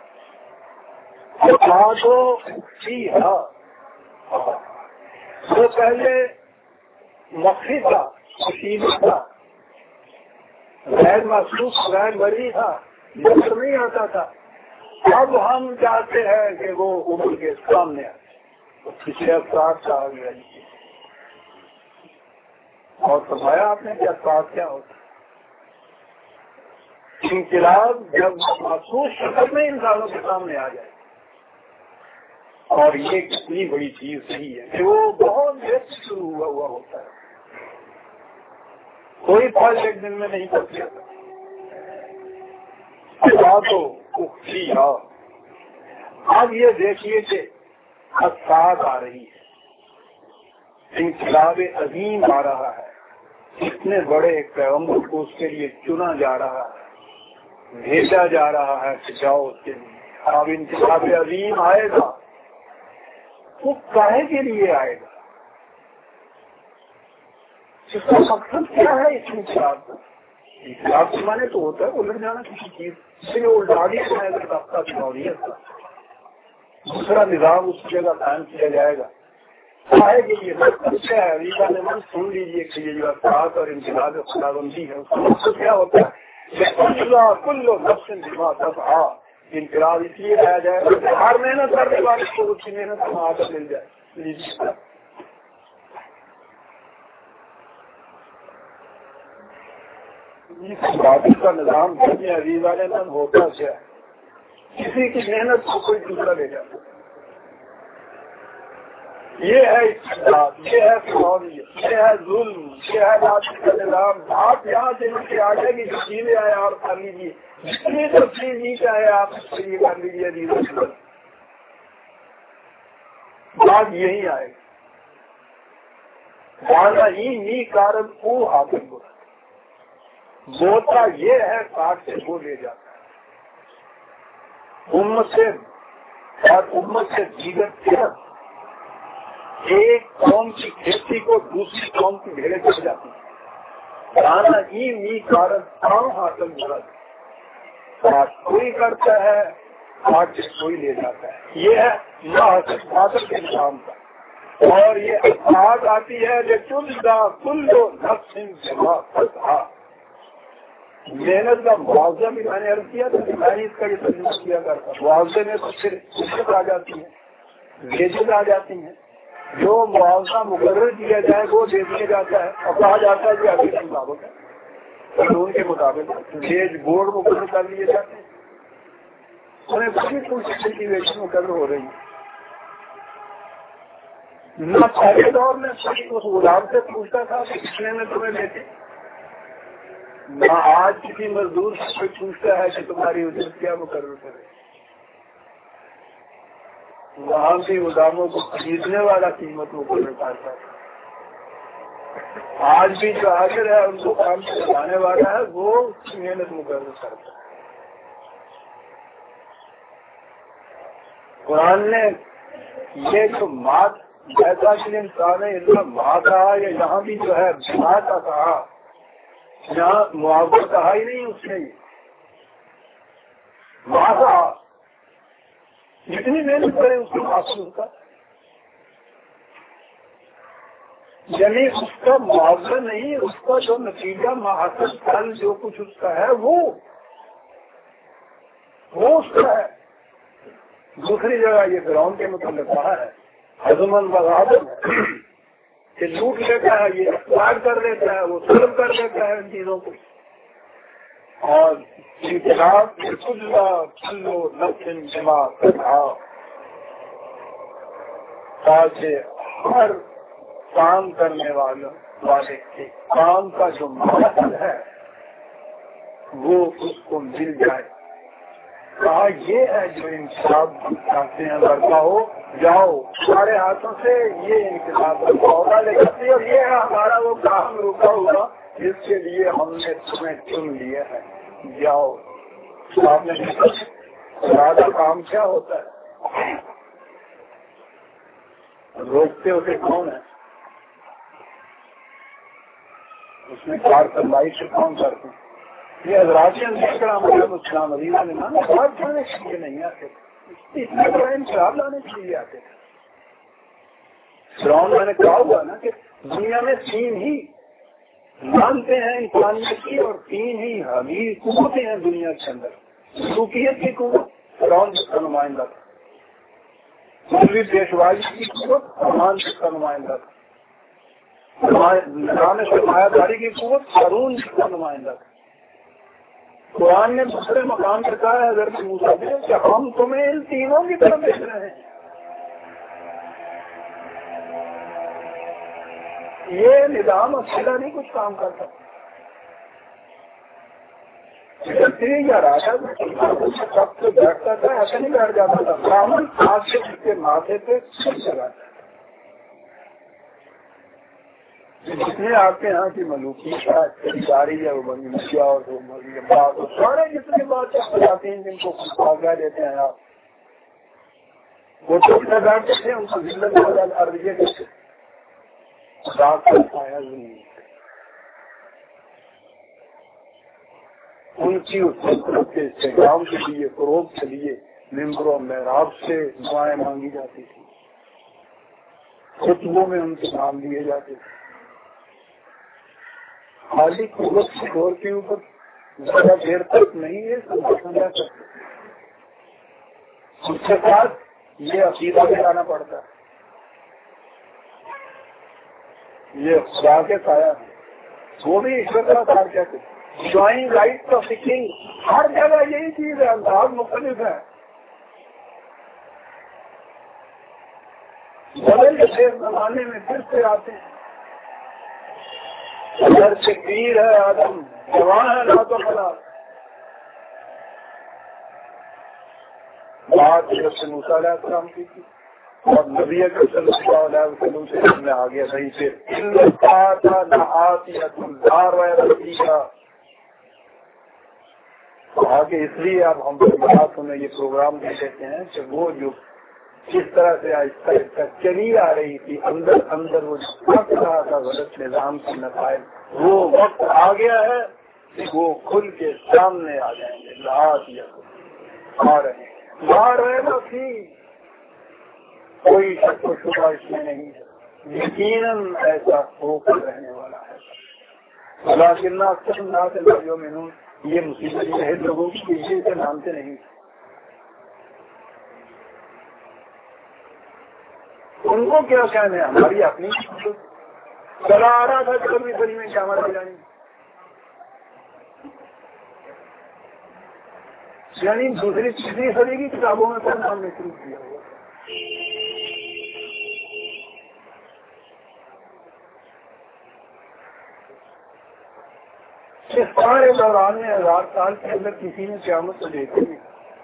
وہ پہلے مخفی تھا تھا غیر محسوس غیر بری تھا نظر نہیں آتا تھا. اب ہم چاہتے ہیں کہ وہ عمر کے سامنے آئے پچھلے سات کا آ گیا. اور فرمایا آپ نے کیا ساتھ کیا ہوتا انقلاب جب محسوس شکل میں انسانوں کے سامنے آ جائے. اور یہ کتنی بڑی چیز نہیں ہے کہ وہ بہت دیر سے شروع ہوا ہوا ہوتا ہے. کوئی پھل ایک دن میں نہیں پڑتی تو اب یہ دیکھیے کہ اثرات آ رہی ہے انقلاب عظیم آ رہا ہے. اتنے بڑے ایک پیغمبر کو اس کے لیے چنا جا رہا ہے بھیجا جا رہا ہے کہ جاؤ اس کے لیے. اب انقلاب عظیم آئے گا وہ کاہے کے لیے آئے گا اس کا مقصد کیا ہے اس انقلاب کا؟ انقلاب کے معنی تو ہوتا ہے الٹ جانا کسی چیز سے، الٹا دیا جائے گا رابطہ جمہوریت کا، دوسرا نظام اس جگہ قائم کیا جائے گا. ہے کہ یہ مقصد کیا ہے؟ ریبا نے من سن لیجیے کہ یہ جو افراد اور انقلاب خدا بندی ہے اس کا مقصد کیا ہوتا ہے؟ کل نفس بما تسعی، انقلاب اس لیے لایا جائے گا ہر محنت کرنے والے کو اس کی محنت کا معاوضہ مل جائے. باقی کا نظام کرنے ریبا نے من ہوتا کیا ہے؟ کسی کی محنت کو کوئی دوسرا لے جاتا. یہ ہے اقتصاد، یہ ہے فوریت، یہ ہے ظلم، یہ ہے باقی کا نظام. آپ یہاں سے مجھ کے آ جائے گی جو چیزیں آئے اور کر لیجیے، جتنی تو چیز نہیں چاہے آپ اس سے یہ کر لیجیے. بات یہی آئے گی. جانا ہی نہیں کارن کو حاصل ہو بولتا یہ ہے کاٹ سے وہ لے جاتا ہے. امت سے اور امت سے دیگر صرف ایک قوم کی کھیتی کو دوسری قوم کی بھیڑیں چل جاتی ہے. جانا ہی نہیں کارن کام حاصل ہو رہا کوئی کرتا ہے آج سے کوئی لے جاتا ہے. یہ ہے حاصل کے نظام کا. اور یہ افراد آتی ہے جو چلتا کل نفس جمع کرتا. محنت کا معاوضہ بھی میں نے عرض کیا تھا کہ میں نے اس کا یہ تجربہ کیا کرتا. معاوضے میں تو پھر قسمت آ جاتی ہے، ویجز آ جاتی ہیں. جو معاوضہ مقرر کیا جائے وہ دے دیا جاتا ہے اور کہا جاتا ہے کہ ابھی کے مطابق ہے، قانون کے مطابق ویج بورڈ مقرر کر لیے جاتے ہیں. انہیں بڑی کوشش کی ویج مقرر ہو رہی ہے. نہ پہلے دور میں اس غلام سے پوچھتا تھا کہ کتنے میں تمہیں دیتے، نہ آج کسی مزدور سے کوئی پوچھتا ہے کہ تمہاری اجرت کیا مقرر کرے. وہاں بھی غلاموں کو خریدنے والا قیمت مقرر کرتا ہے. آج بھی جو حاضر ہے ان کو کام سے چلانے والا ہے وہ اس کی محنت مقرر کرتا ہے. قرآن نے یہ جو مات جیسا کہ انسان ہے اتنا ماں کہا یا یہاں بھی جو ہے بنا کا کہا، یہاں معاوضہ کہا ہی نہیں اس نے. ماں کہا جتنی محنت کرے اس کو حاصل ہوتا، یعنی اس کا معاوضہ نہیں، اس کا جو نتیجہ محاصل پھل جو کچھ اس کا ہے وہ وہ اس کا ہے. دوسری جگہ یہ فرعون کے متعلق کہا ہے حضمن بغاوت کہ لوٹ لیتا ہے، یہ اخراج کر دیتا ہے، وہ ظلم کر دیتا ہے ان چیزوں کو. اور انقلاب ہر کام کرنے والوں والے کے کام کا جو مقصد ہے وہ اس کو مل جائے. کہا یہ ہے جو انقلاب چاہتے ہیں برپا ہو. جاؤ ہمارے ہاتھوں سے یہ انقلاب برپا ہوگا، لیکن اور یہ ہے ہمارا وہ کام روکا ہوا جس کے لیے ہم نے تمہیں چن لیا ہے. جاؤ. آپ نے زیادہ کام کیا ہوتا ہے؟ روکتے ہوتے کون ہے؟ اس میں کار کروائی سے کون کرتے ہیں؟ یہ حضرات اسلام علیہ نے مانا بات لانے کے لیے نہیں آتے تھے، اتنا بڑا انقلاب لانے کے لیے آتے تھے. فرعون میں نے کہا ہوا نا کہ دنیا میں تین ہی مانتے ہیں انسانیت کی اور تین ہی حامی قوتیں ہیں دنیا کے اندر. سلوکیت کی قوت فرعون جس کا نمائندہ تھا، مذہبی پیشوائی کی قوت حامان جس کا نمائندہ تھا، نظام سرمایہ داری کی قوت ہارون جس کا نمائندہ تھا. قرآن نے دوسرے مقام پر کہا ہے حضرت موسیٰ سے کہ ہم تمہیں ان تینوں کی طرف دیکھ رہے ہیں. یہ نظام اکیلا نہیں کچھ کام کرتا. یا راجا سب سے بیٹھتا تھا ایسا نہیں بیٹھ جاتا تھا، برامن ہاتھ سے اس کے ماتھے پہ سب لگاتا تھا. جتنے آپ کے یہاں کی ملوکی جاری ہے وہ بنی مسیا اور سارے جتنے بات جاتے ہیں جن کو آگاہ دیتے ہیں آپ وہ چھوٹے بیٹھتے تھے ان کو ذلت عرضیہ دیتے. ان کی اس کے استحکام کے لیے فروغ کے لیے ممبر و محراب سے دعائیں مانگی جاتی تھی، خطبوں میں ان کے نام لیے جاتے تھے. خالی قوت کے دور کے اوپر زیادہ دیر تک نہیں ہے سمجھا کرتے، اس کے ساتھ یہ عقیدہ بھی لانا پڑتا ہے. یہ خدا کے سایہ وہ بھی ایشور کا کار کہتے جوائنگ رائٹ آف کنگ. ہر جگہ یہی چیز ہے، انداز مختلف ہے. بدل کے زمانے میں پھر سے آتے ہیں. اگر سے پیر ہے آدم، جوان ہے رات و خلا. بات موسیٰ علیہ السلام کی تھی اور نبی اکرم صلی اللہ علیہ وسلم سے ہم نے آگے نہیں سے آگے اس لیے اب ہم ہمیں یہ پروگرام دے دیتے ہیں کہ وہ جو کس طرح سے آہستہ آہستہ چلی آ رہی تھی اندر اندر وہ طرح کا غلط نظام کے نتائج، وہ وقت آ گیا ہے کہ وہ کھل کے سامنے آ جائیں گے. لات یا آ رہے ہیں باہر رہنا تھی، کوئی شک و شبہ اس میں نہیں ہے. یقیناً ایسا ہو کر رہنے والا ہے. لیکن اکثر نہ میں ہوں یہ مصیبت یہ ہے لوگوں کی پیچھے سے مانتے نہیں. ان کو کیا کہنا ہے؟ ہماری اپنی چلا آ رہا تھا کبھی بڑی میں کیا ہمارا جانی، یعنی دوسری تیسری صدی کی کتابوں میں پڑھنا ہم نے شروع کیا ہوا. اس سارے دوران میں ہزار سال کے اندر کسی نے قیامت کو دیکھی نہیں.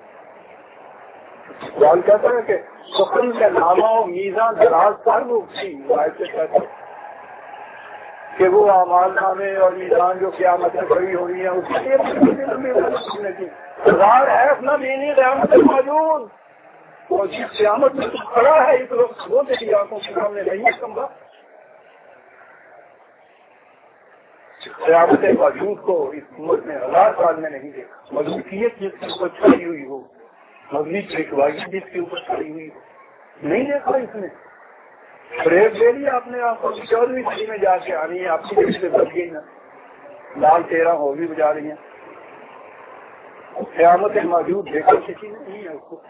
سوال کہتا ہے کہ سخن کا نامہ و میزاں دراز پر وہ کہتا ہے کہ وہ اعمال نامے اور میزان جو قیامت میں کھڑی ہو رہی ہے اس کے لیے ہزار ایف نہ دینی قیامت موجود اور جس قیامت میں تو کھڑا ہے اس وقت وہ تیری آنکھوں کے سامنے نہیں کمبا. قیامت موجود کو اس امت میں ہزار سال میں نہیں دیکھا. مضبوطیت جس کے اوپر چھڑی ہوئی ہو، مزید چیکوائی جس کے اوپر چھڑی ہوئی ہو، نہیں دیکھا اس نے. فریب لے لیا اپنے آپ کو چودہویں صدی میں جا کے آنی ہے، آپ کی جگہ سے بچ گئی نا، لال تیرہ ہو بھی بجا رہی ہیں. قیامت موجود دیکھا کسی نے نہیں ہے اس کو.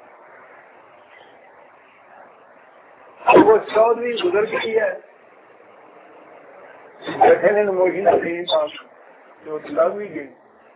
وہ چودہویں گزر گئی ہے، بیٹھے نے موجودہ نہیں پاس جو دلا ہوئی گئی.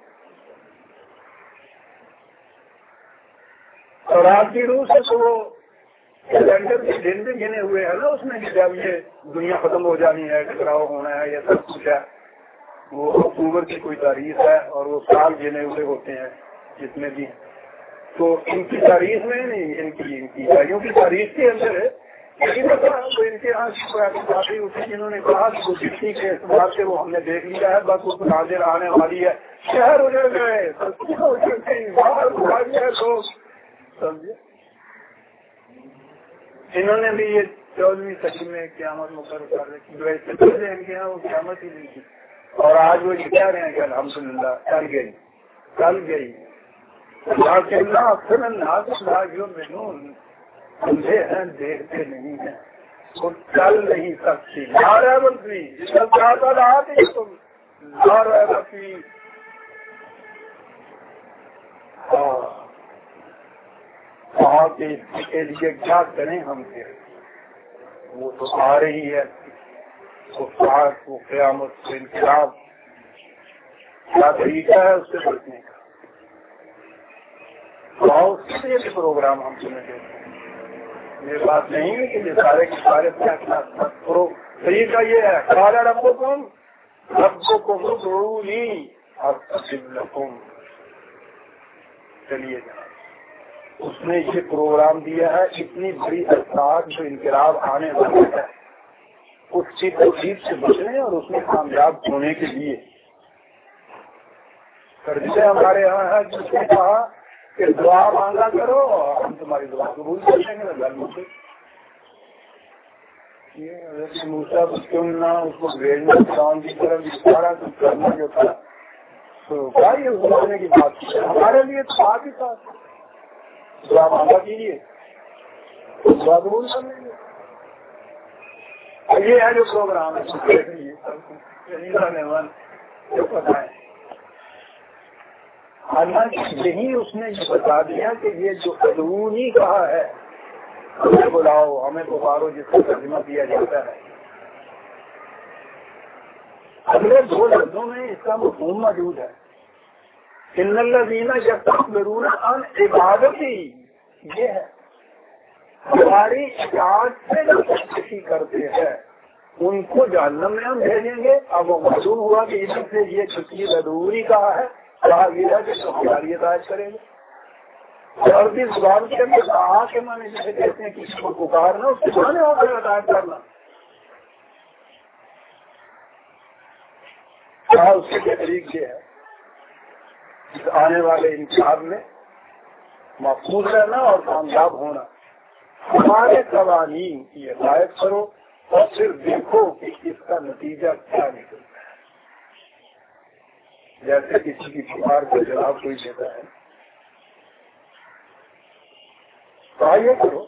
اور آپ کی روح سے تو وہ کیلنڈر کے دن بھی گنے ہوئے ہیں نا اس میں کہ جب یہ دنیا ختم ہو جانی ہے، ٹکراؤ ہونا ہے، یہ سب کچھ ہے. وہ اکتوبر کی کوئی تاریخ ہے اور وہ سال گنے ہوئے ہوتے ہیں جتنے بھی. تو ان کی تاریخ میں نہیں، ان کی ان کی بھائیوں کی تاریخ کے اندر ہے. تو ان کے یہاں کافی اٹھی جنہوں نے کہا کہ وہ جتنی کے اعتبار سے وہ ہم نے دیکھ لیا ہے، بس اس ناظر آنے والی ہے. شہر اجڑ گئے، لوگ سمجھے. انہوں نے بھی یہ چودہویں صدی میں قیامت مقرر کر رکھی، جو ایسے پہلے ان کے یہاں وہ قیامت ہی نہیں تھی. اور آج وہ یہ کہہ رہے ہیں کہ الحمدللہ کل گئی کل گئی. اکثر اندھے ہیں دیکھتے نہیں ہیں، وہ چل نہیں سکتی. اس کے لیے کیا کریں ہم سے؟ وہ تو آ رہی ہے وہ قیامت سے انقلاب. کیا طریقہ ہے اس سے بچنے کا؟ اس کے لیے پروگرام ہم سمجھ دیتے ہیں. یہ بات نہیں ہے کہ یہ سارے کے سارے کرو. طریقہ یہ ہے سارا ربو کم ربو کو ضروری اور چلیے جائیں. اس نے یہ پروگرام دیا ہے اتنی بڑی اثرات جو انقلاب آنے والا ہے اس کی تکلیف سے بچنے اور اس میں کامیاب ہونے کے لیے. جسے ہمارے یہاں ہے جس نے کہا کہ دعا مانگا کرو ہم تمہاری دعا قبول کر لیں گے. گھر میں موسیٰ کیوں نہ اس کو بھیجنا کام کی طرف سارا کچھ کرنا جو تھا تو کیا یہ سمجھنے کی بات ہے؟ ہمارے لیے تو بات ہی تھا دعا مانگا کیجیے دعا قبول کر لیں گے. یہ ہے جو پروگرام ہے جو پتا ہے حالانکہ یہی اس نے یہ بتا دیا کہ یہ جو ادعو نہیں کہا ہے ہمیں بلاؤ ہمیں پکارو جس کا ترجمہ کیا جاتا ہے اگلے دو لفظوں میں اس کا مفہوم موجود ہے. ان الذین یستکبرون عن عبادتی یہ ہے ہماری عبادت سے جو تشریح کرتے ہیں ان کو جہنم میں ہم بھیجیں گے. اب وہ معلوم ہوا کہ اسی سے یہ چھٹی ضروری کہا ہے کہا گیا کہ ہماری ہدایت کریں گے. اور بھی زبان کے اندر کہا کہ مانے جسے کہتے ہیں کسی کو پکارنا اس کے مانے ہو کر ہدایت کرنا کہا اس کے طریق یہ ہے اس آنے والے انقلاب میں محفوظ رہنا اور کامیاب ہونا. ہمارے قوانین کی ہدایت کرو اور پھر دیکھو کہ اس کا نتیجہ کیا نکلتا ہے. جیسے کسی کی پکار کا جواب کوئی دیتا ہے تو یہ کرو.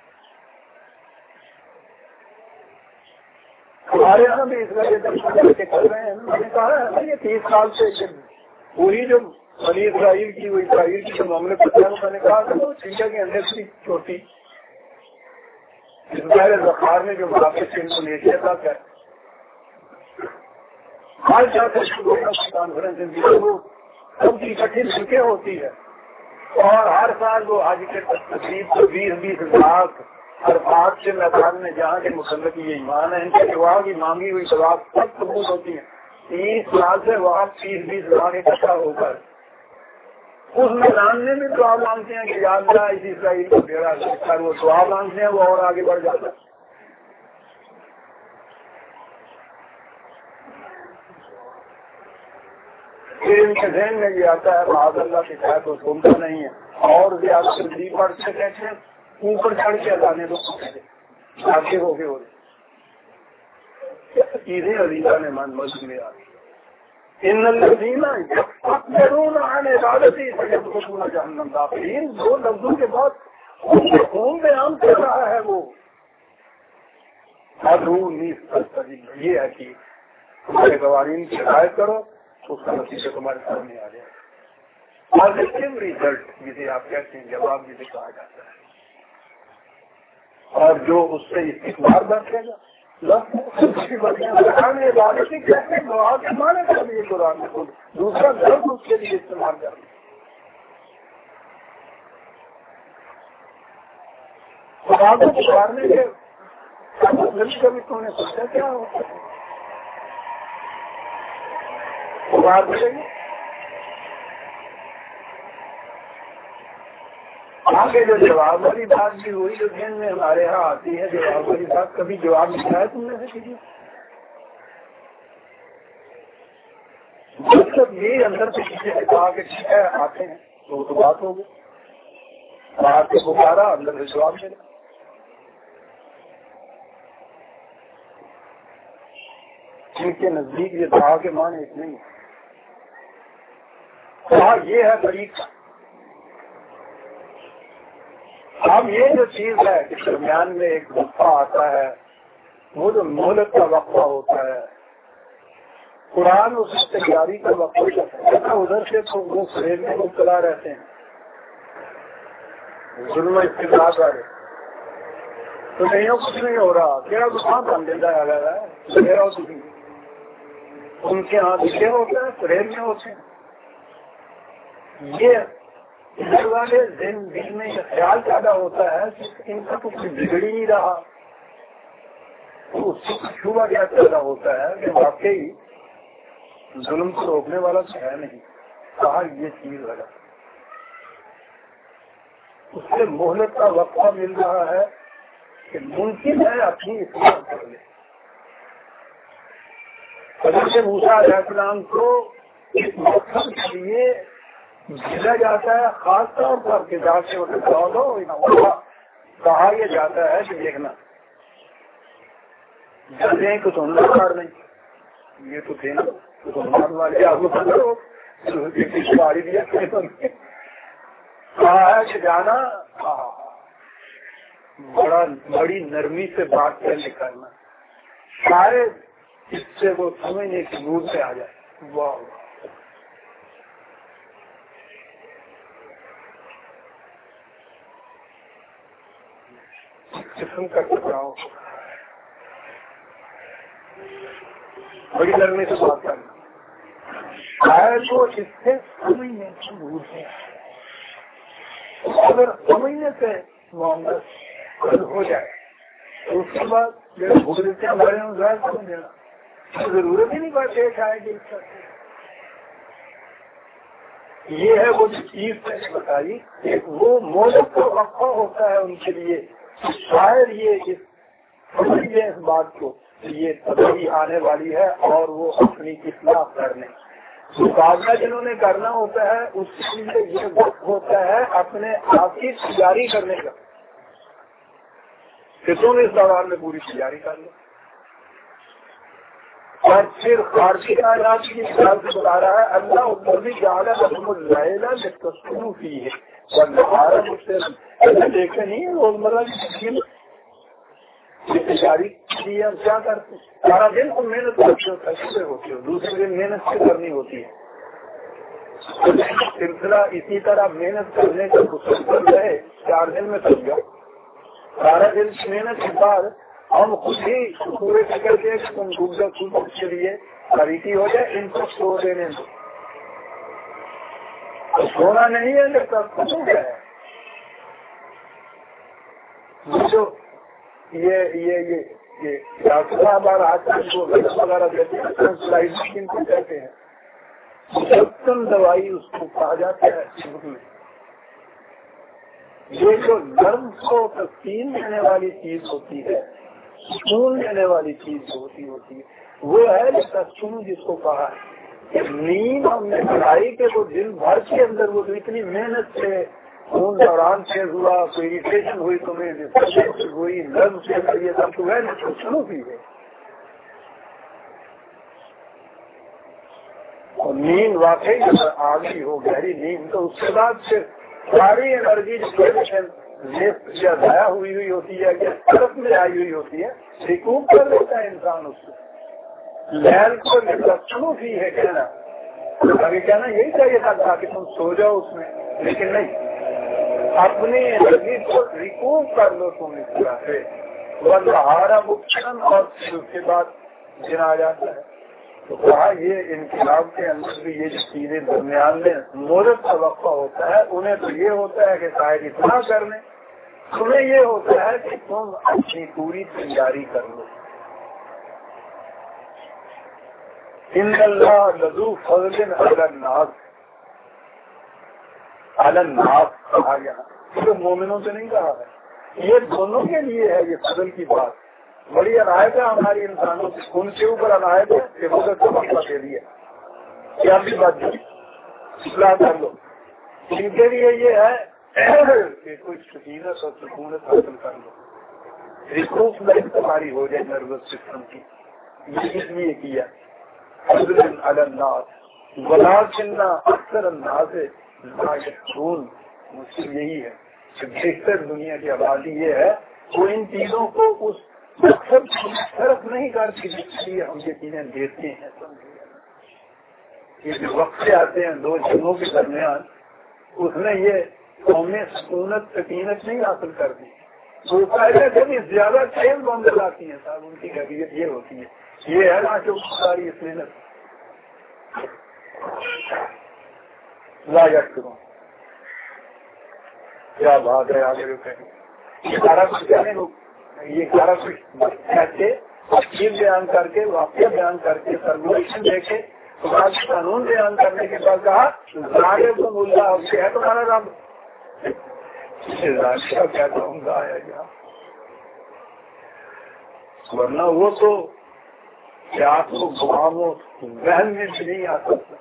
ہمارے یہاں بھی اس وجہ سے کر رہے ہیں. میں نے کہا ہے یہ تیس سال سے پوری جو بنی اسرائیل کی وہ اسرائیل کی جو معاملے پتہ میں نے کہا کہ وہ چیزیں کے اندر سے چھوٹی اسرائیل ذخار نے جو واپس انڈونیشیا تک ہے ہر جگہ کانفرنس سب کی اکٹھی ملکیں ہوتی ہے اور ہر سال وہ حج کے تقریب سے بیس بیس لاکھ ہر بات کے میدان میں جہاں کے مسلط یہ ایمان ہے ان کے دعا کی مانگی ہوئی ثواب سب قبول ہوتی ہیں. تیس سال سے وہاں تیس بیس لاکھ اکٹھا ہو کر اس میدان میں بھی دعا مانگتے ہیں کہ یا اللہ اس اسرائیل کو بیڑا کر وہ دعا مانگتے ہیں وہ اور آگے بڑھ جاتا ہے. پھر ان کے ذہن میں یہ آتا ہے معاذ اللہ کی شاید وہ سنتا نہیں ہے اور زیادہ جلدی پڑھتے کہتے ہیں اوپر چڑھ کے لانے دو آگے ہو گئے ہو رہے چیزیں علیزہ نے من مجھ میں آ گئی. ان الذین یستکبرون عن عبادتی سیدخلون جہنم داخلین. دو لفظوں کے بعد مفہوم بیان کر رہا ہے وہ ادعونی استجب. یہ ہے کہ تمہارے قوانین کی ہدایت کرو اس کا نتیجہ تمہارے سامنے آ جائے. پازیٹو ریزلٹ جسے آپ کہتے ہیں جواب جسے کہا جاتا ہے اور جو اس سے استقبال بیٹھے گا دوسرا لفظ اس کے لیے استعمال کر خدا کو پکارنے کے کبھی تو نے سوچا کیا ہوتا ہے پکار دیں گے آگے جو جواب والی بات بھی ہوئی جو ذہن میں ہمارے یہاں آتی ہے جواب والی بات کبھی جواب لکھا ہے تم نے سے کسی مطلب یہ اندر سے کسی سے کہا کہ ٹھیک ہے آتے ہیں تو وہ تو بات ہوگی باہر سے پکارا اندر سے جواب ملا. ان کے نزدیک یہ دعا کے معنی اس نہیں کہا یہ ہے طریقہ. اب یہ جو چیز ہے کہ درمیان میں ایک وقفہ آتا ہے وہ جو مہلت کا وقفہ ہوتا ہے قرآن اس تیاری کا وقفہ ادھر سے تو وہ فریب میں مبتلا رہتے ہیں ظلم استقبال والے تو نہیں کچھ نہیں ہو رہا کیا کہاں بن دیتا ہے ان کے ہاں دکھے ہوتے ہیں فریب میں ہوتے ہیں. یہ ادھر والے دن دل میں یہ خیال پیدا ہوتا ہے کہ ان کا کچھ بگڑ ہی نہیں رہا تو اس سے شبہ کیا پیدا ہوتا ہے کہ واقعی ظلم کو روکنے والا تو ہے نہیں. کہا یہ چیز لگا اس سے مہلت کا وقفہ مل رہا ہے کہ ممکن ہے اپنی اصلاح کر لے. حضرت موسیٰ علیہ السلام کو اس مقصد کے لیے بھیجا جاتا ہے خاص طور پر کہ جا کے کہا یہ جاتا ہے کہ دیکھنا جاتے ہیں کچھ ہنر کار نہیں یہ تو تھے نا کچھ ہنر والے آپ کو پہاڑی دیا کہا ہے کہ جانا بڑا بڑی نرمی سے بات کر نکالنا، شاید اس سے وہ سمجھنے کی موڈ سے آ جائے. واہ قسم کا ٹکراؤ، بڑی نرمی سے بات کرنا، شاید وہ اس سے سمجھنے کی موڈ سے آئے. اگر سمجھنے سے معاملہ حل ہو جائے تو اس کے بعد جو بزرگ کے بارے میں ظاہر سمجھ لینا ضرورت ہی نہیں پڑتی ہے کہ یہ ہے وہ چیز میں نے بتائی کہ وہ موجود کا وقفہ ہوتا ہے ان کے لیے. شاید یہ سمجھ لیں اس بات کو یہ تباہی آنے والی ہے اور وہ اپنی اصلاح کرنے مقابلہ جنہوں نے کرنا ہوتا ہے اس کے لیے یہ وقت ہوتا ہے اپنے آپ کی تیاری کرنے کا کہ تم اس دوران میں پوری تیاری کر لو. اور پھر خارجی کائنات کی مثال سے بتا رہا ہے اللہ ابھی جانا شروع کی ہے دیکھتے نہیں روزمرہ کی زندگی میں تیاری کے لیے ہم کیا کرتے ہیں. سارا دن ہم محنت کرتے ہوتی ہے، دوسرے دن محنت سے کرنی ہوتی ہے. سلسلہ اسی طرح محنت کرنے کا مسلسل رہے، چار دن میں سب گیا. سارا دن محنت کے بعد ہم خود ہی پورے فکر کے تم ڈوب جا خود کے لیے خریدی ہو جائے ان کو سو دینے میں سونا نہیں ہے لیکن سو گیا ہے. جو یہ یہ یہ ڈاکٹر صاحب اور آج کل جو وغیرہ دیتے ہیں ٹرانسلائزیشن کو کہتے ہیں، مسلسل دوائی اس کو کہا جاتا ہے. یہ جو نرم کو تسکین دینے والی چیز ہوتی ہے، سکون دینے والی چیز ہوتی ہوتی ہے وہ ہے تسکین جس کو کہا ہے کہ نیند ہم نے پڑھائی کہ وہ دن بھر کے اندر وہ تو اتنی محنت سے خون دوران سے ہوا، کوئی اریٹیشن ہوئی تمہیں ہوئی نرم سے یہ سب تو ہے شروع کی ہے. اور نیند واقعی اگر آ گئی ہو گہری نیند تو اس کے بعد پھر ساری انرجی جو ضائع ہوئی ہوئی ہوتی ہے یا طرف میں آئی ہوئی ہوتی ہے ریکوپ کر لیتا ہے انسان اس کو. لہر کو شروع کی ہے کہنا ابھی کہنا یہی چاہیے تھا تاکہ تم سو جاؤ اس میں، لیکن نہیں، اپنی انرجی کو ریکوپ کر لو تم اس طرح سے. ورنہ بکشن اور پھر اس کے بعد دن آ جاتا ہے. تو کہا یہ انقلاب کے اندر بھی یہ جو چیزیں درمیان میں مورت کا وقفہ ہوتا ہے انہیں تو یہ ہوتا ہے کہ شاید اتنا کر لیں، تمہیں یہ ہوتا ہے کہ تم اپنی پوری تیاری کر لو. ان اللہ لذو فضل علی الناس علی الناس کہا گیا، تو مومنوں سے نہیں کہا ہے. یہ دونوں کے لیے ہے یہ فضل کی بات. بڑی عنایت ہے ہماری انسانوں کی، ان کے اوپر عنایت ہے کہ مدد کا مسئلہ دے دیا کیا بھی بات اصلاح کر لو. ان کے لیے یہ ہے کہ کوئی سکینت اور سکونت حاصل کر لو، ریکوف میں تمہاری ہو جائے نروس سسٹم کی. یہ اس لیے کیا الناس ولکن اکثر الناس لا یشکرون. مشکل یہی ہے کہ بیشتر دنیا کی آبادی یہ ہے وہ ان چیزوں کو اس مقصد طرف نہیں کرتی جس لیے ہم یہ چیزیں دیتے ہیں. یہ جو وقت آتے ہیں دو جنگوں کے درمیان اس میں یہ قومیں سکونت سکینت نہیں حاصل کرتی. تو پہلے کبھی زیادہ تیز بم لاتی ہیں صاحب، ان کی کیفیت یہ ہوتی ہے. یہ ہے نا جو ساری اس محنت لا یشکرون. کیا بات ہے آگے رکھیں یہ سارا کچھ کہنے کو یہ سارا کچھ کہتے تفصیل بیان کر کے واقعہ بیان کر کے سرگولیشن دے کے قانون بیان کرنے کے بعد کہا ظاہر تو ملا ہے تمہارا رب کیا کہوں گا آیا گیا. ورنہ وہ تو کیا آپ کو گوام و ذہن میں بھی نہیں آ سکتا.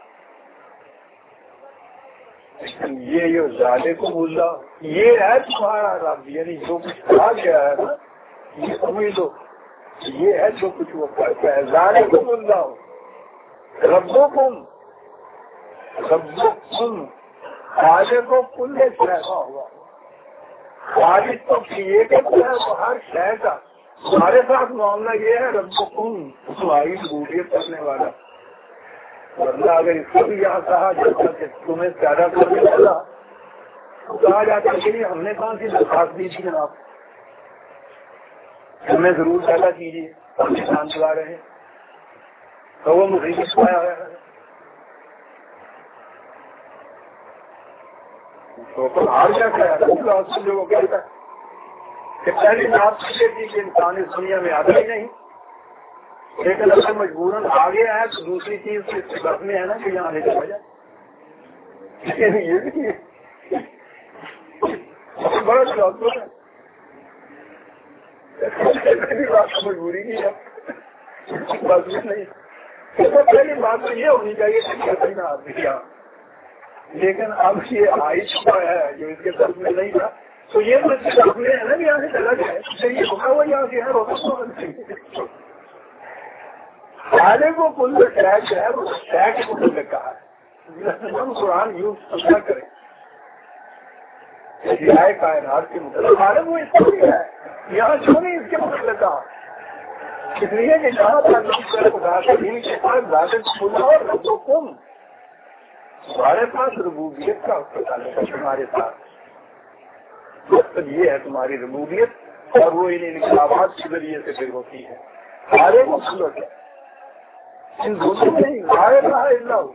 یہ جو ظالے کو بولا یہ ہے تمہارا رب، یعنی جو کچھ کہا گیا ہے نا یہ سمجھ لو یہ ہے جو کچھ وہ کرتا ہے. ظالے کو بولا ہو ربو کم ربکم خالق و کل شے کا ہوا، خالق تو کریٹر ہے وہ ہر شے کا، ہمارے ساتھ معاملہ یہ ہے ربکم تمہاری ربوبیت کرنے والا، ورنہ اگر اس کو بھی یہاں کہا جاتا کہ تمہیں پیدا کرنے والا تو کہا جاتا کہ نہیں ہم نے کہاں سی درخواست دی تھی جناب، ہمیں ضرور پیدا کیجیے، ہم کسان چلا رہے ہیں تو وہ مصیبت پایا ہوا ہے۔ تو ہار کیا کہا جو وہ کہتا ہے کہ پہلی بات یہ تھی کہ انسان اس دنیا میں آتا ہی نہیں، لیکن اگر مجبوراً آگے آیا تو دوسری چیز اس بات میں ہے نا کہ یہاں آنے چلا جائے، یہ بھی بڑا شوق ہے، مجبوری کی ہے بات نہیں، پہلی بات تو یہ ہونی چاہیے کہ نہ آدمی یہاں، لیکن اب یہ آئی چکا ہے جو اس کے طرف میں نہیں تھا تو یہ اپنے ہے نا یہاں سے چلا جائے، یہ ہوگا وہ یہاں سے ہے روکا سارے کو کل ٹیک ہے وہ ٹیک کو کل کہا ہے، قرآن یوں سمجھا کریں رائے کائنات کے مطلب ہمارے وہ اس کو بھی ہے یہاں کیوں نہیں اس کے مطلب کہا، اس لیے کہ جہاں اور ربکم تمہارے پاس ربوبیت کا تعلق ہے تمہارے ساتھ، مقصد یہ ہے تمہاری ربوبیت اور وہ ان انقلابات کے ذریعے سے پھر ہوتی ہے، سارے کو سلوک ہے ان دونوں میں لا الہ الا ہو،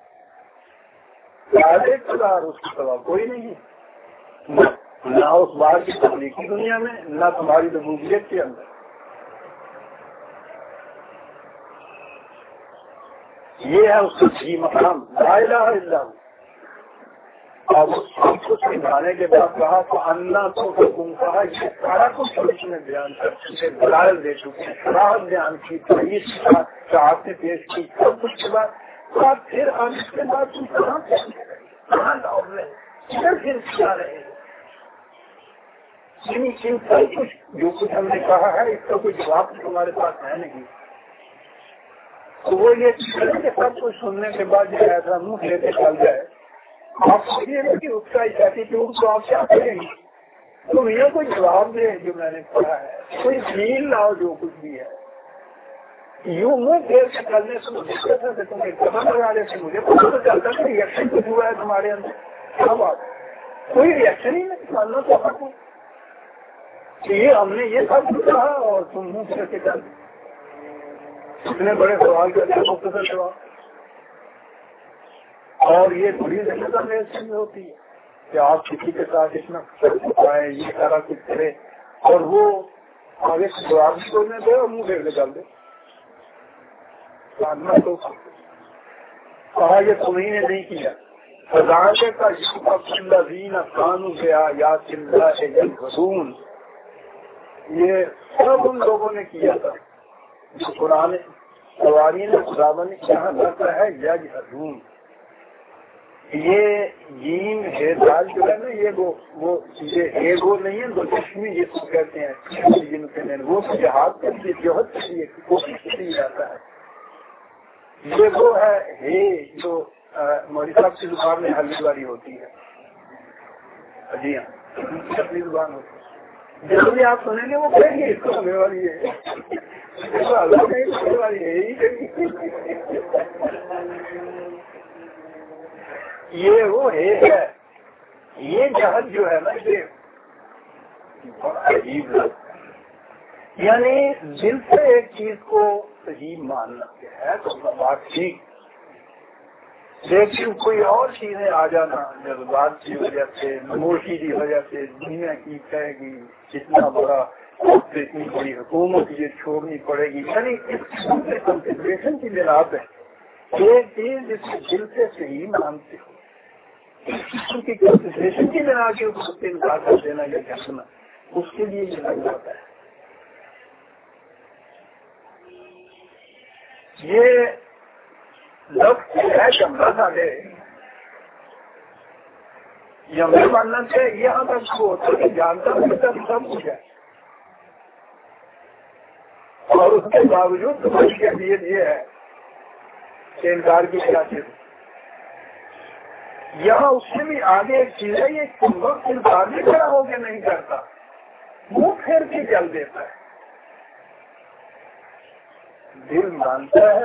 سارے قدار اس کے سوا کوئی نہیں، نہ اس باہر کی تخلیقی دنیا میں نہ تمہاری ربوبیت کے اندر، یہ ہے اس کا صحیح مقام لا الہ الا ہو۔ اور سب کچھ سمجھانے کے بعد کہا تو اللہ تو حکم کہا یہ سارا کچھ اس میں بیان کر چکے، دلائل دے چکے، شراحت بیان کی، چاہتے پیش کی، سب کچھ کے بعد پھر ہم اس کے بعد تم کہاں کہاں لاؤ رہے پھر پھر کیا رہے ہیں، سب کچھ جو کچھ ہم نے کہا ہے اس کا کوئی جواب تمہارے پاس ہے نہیں، تو وہ یہ کہ سب کچھ سننے کے بعد جو ایسا منہ لے کے چل جائے آپ سوچیے نا کہ اس کا ایٹیٹیوڈ تو آپ کیا کریں گے، تو یہ کوئی جواب دے جو میں نے پڑھا ہے، کوئی دلیل لاؤ جو کچھ بھی ہے، یوں منہ پھیر کے چلنے سے مجھے دقت ہے کہ تم ایک قدم لگانے سے مجھے پتہ تو چلتا کہ ریئیکشن کچھ ہوا ہے تمہارے اندر، کیا بات کوئی ریئیکشن ہی نہیں ماننا چاہتا ہوں کہ یہ ہم نے یہ سب کچھ کہا اور تم منہ پھیر کے چل اتنے بڑے سوال کرتے ہیں مختصر سوال، اور یہ بڑی ذمہ داری ہوتی ہے کہ آپ کسی کے ساتھ اتنا پائیں یہ سارا کچھ کرے اور وہ آگے سے جواب بھی بولنے دے اور منہ پھیر کے چل دے، تو کہا یہ تمہیں نے نہیں کیا، فضائل کا الذین کانوا بآیات اللہ یجحدون، یہ سب ان لوگوں نے کیا تھا جو قرآن قوانین خداوند نے یہاں رکھا ہے یجحدون، یہ جیم ہے دال جو ہے نا یہ وہ وہ یہ ایگو نہیں ہے دو چشمی جس کو کہتے ہیں جن کے وہ جہاد کے لیے جوہد کے لیے کوشش کی جاتا ہے، یہ وہ ہے جو مولوی صاحب کی زبان میں حلوے والی ہوتی ہے، جی ہاں اپنی زبان ہوتی ہے، جب بھی آپ سنیں گے وہ کہیں گے اس کو حلوے والی ہے، اللہ کہیں حلوے والی ہے ہی کہیں، یہ وہ ہے یہ جہد جو ہے نا یہ عجیب ہے، یعنی دل سے ایک چیز کو صحیح ماننا ہے تو بات ٹھیک، لیکن کوئی اور چیزیں آ جانا جذبات کی وجہ سے نموشی کی وجہ سے دنیا کی کہے گی اتنا بڑا اتنی بڑی حکومت یہ چھوڑنی پڑے گی، یعنی اس کنسیڈریشن کی بنا پہ ایک چیز جس کو دل سے صحیح مانتے ہو اس قسم کی کنسیڈریشن کی بنا کے اس سے انکار کر دینا یا کہنا اس کے لیے یہ لگ جاتا ہے، یہ لفظ ہے شمبا دے یا میں ماننا چاہیے یہاں تک کو ہوتا ہے جانتا ہوں سب کچھ ہے اور اس کے باوجود تمہاری کیفیت یہ ہے کہ انکار کی کیا چیز یہاں اس سے بھی آگے ایک چیز ہے، یہ کمبک صرف آگے کھڑا ہو کے نہیں کرتا، منہ پھیر کے چل دیتا ہے، دل مانتا ہے،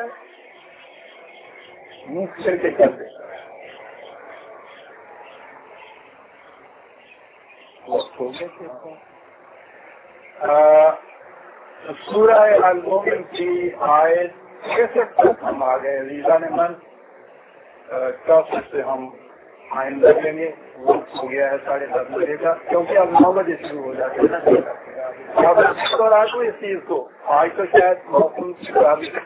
منہ پھیر کے چل دیتا ہے۔ سورہ المومن کی آیت کیسٹ تک ہم آ گئے، ریزا نے من چوسٹ سے ہم آئندہ لیں گے، وقت ہو گیا ہے ساڑھے دس بجے کا، کیونکہ اب نو بجے شروع ہو جاتے ہیں نا۔ اس چیز کو آج تو شاید موسم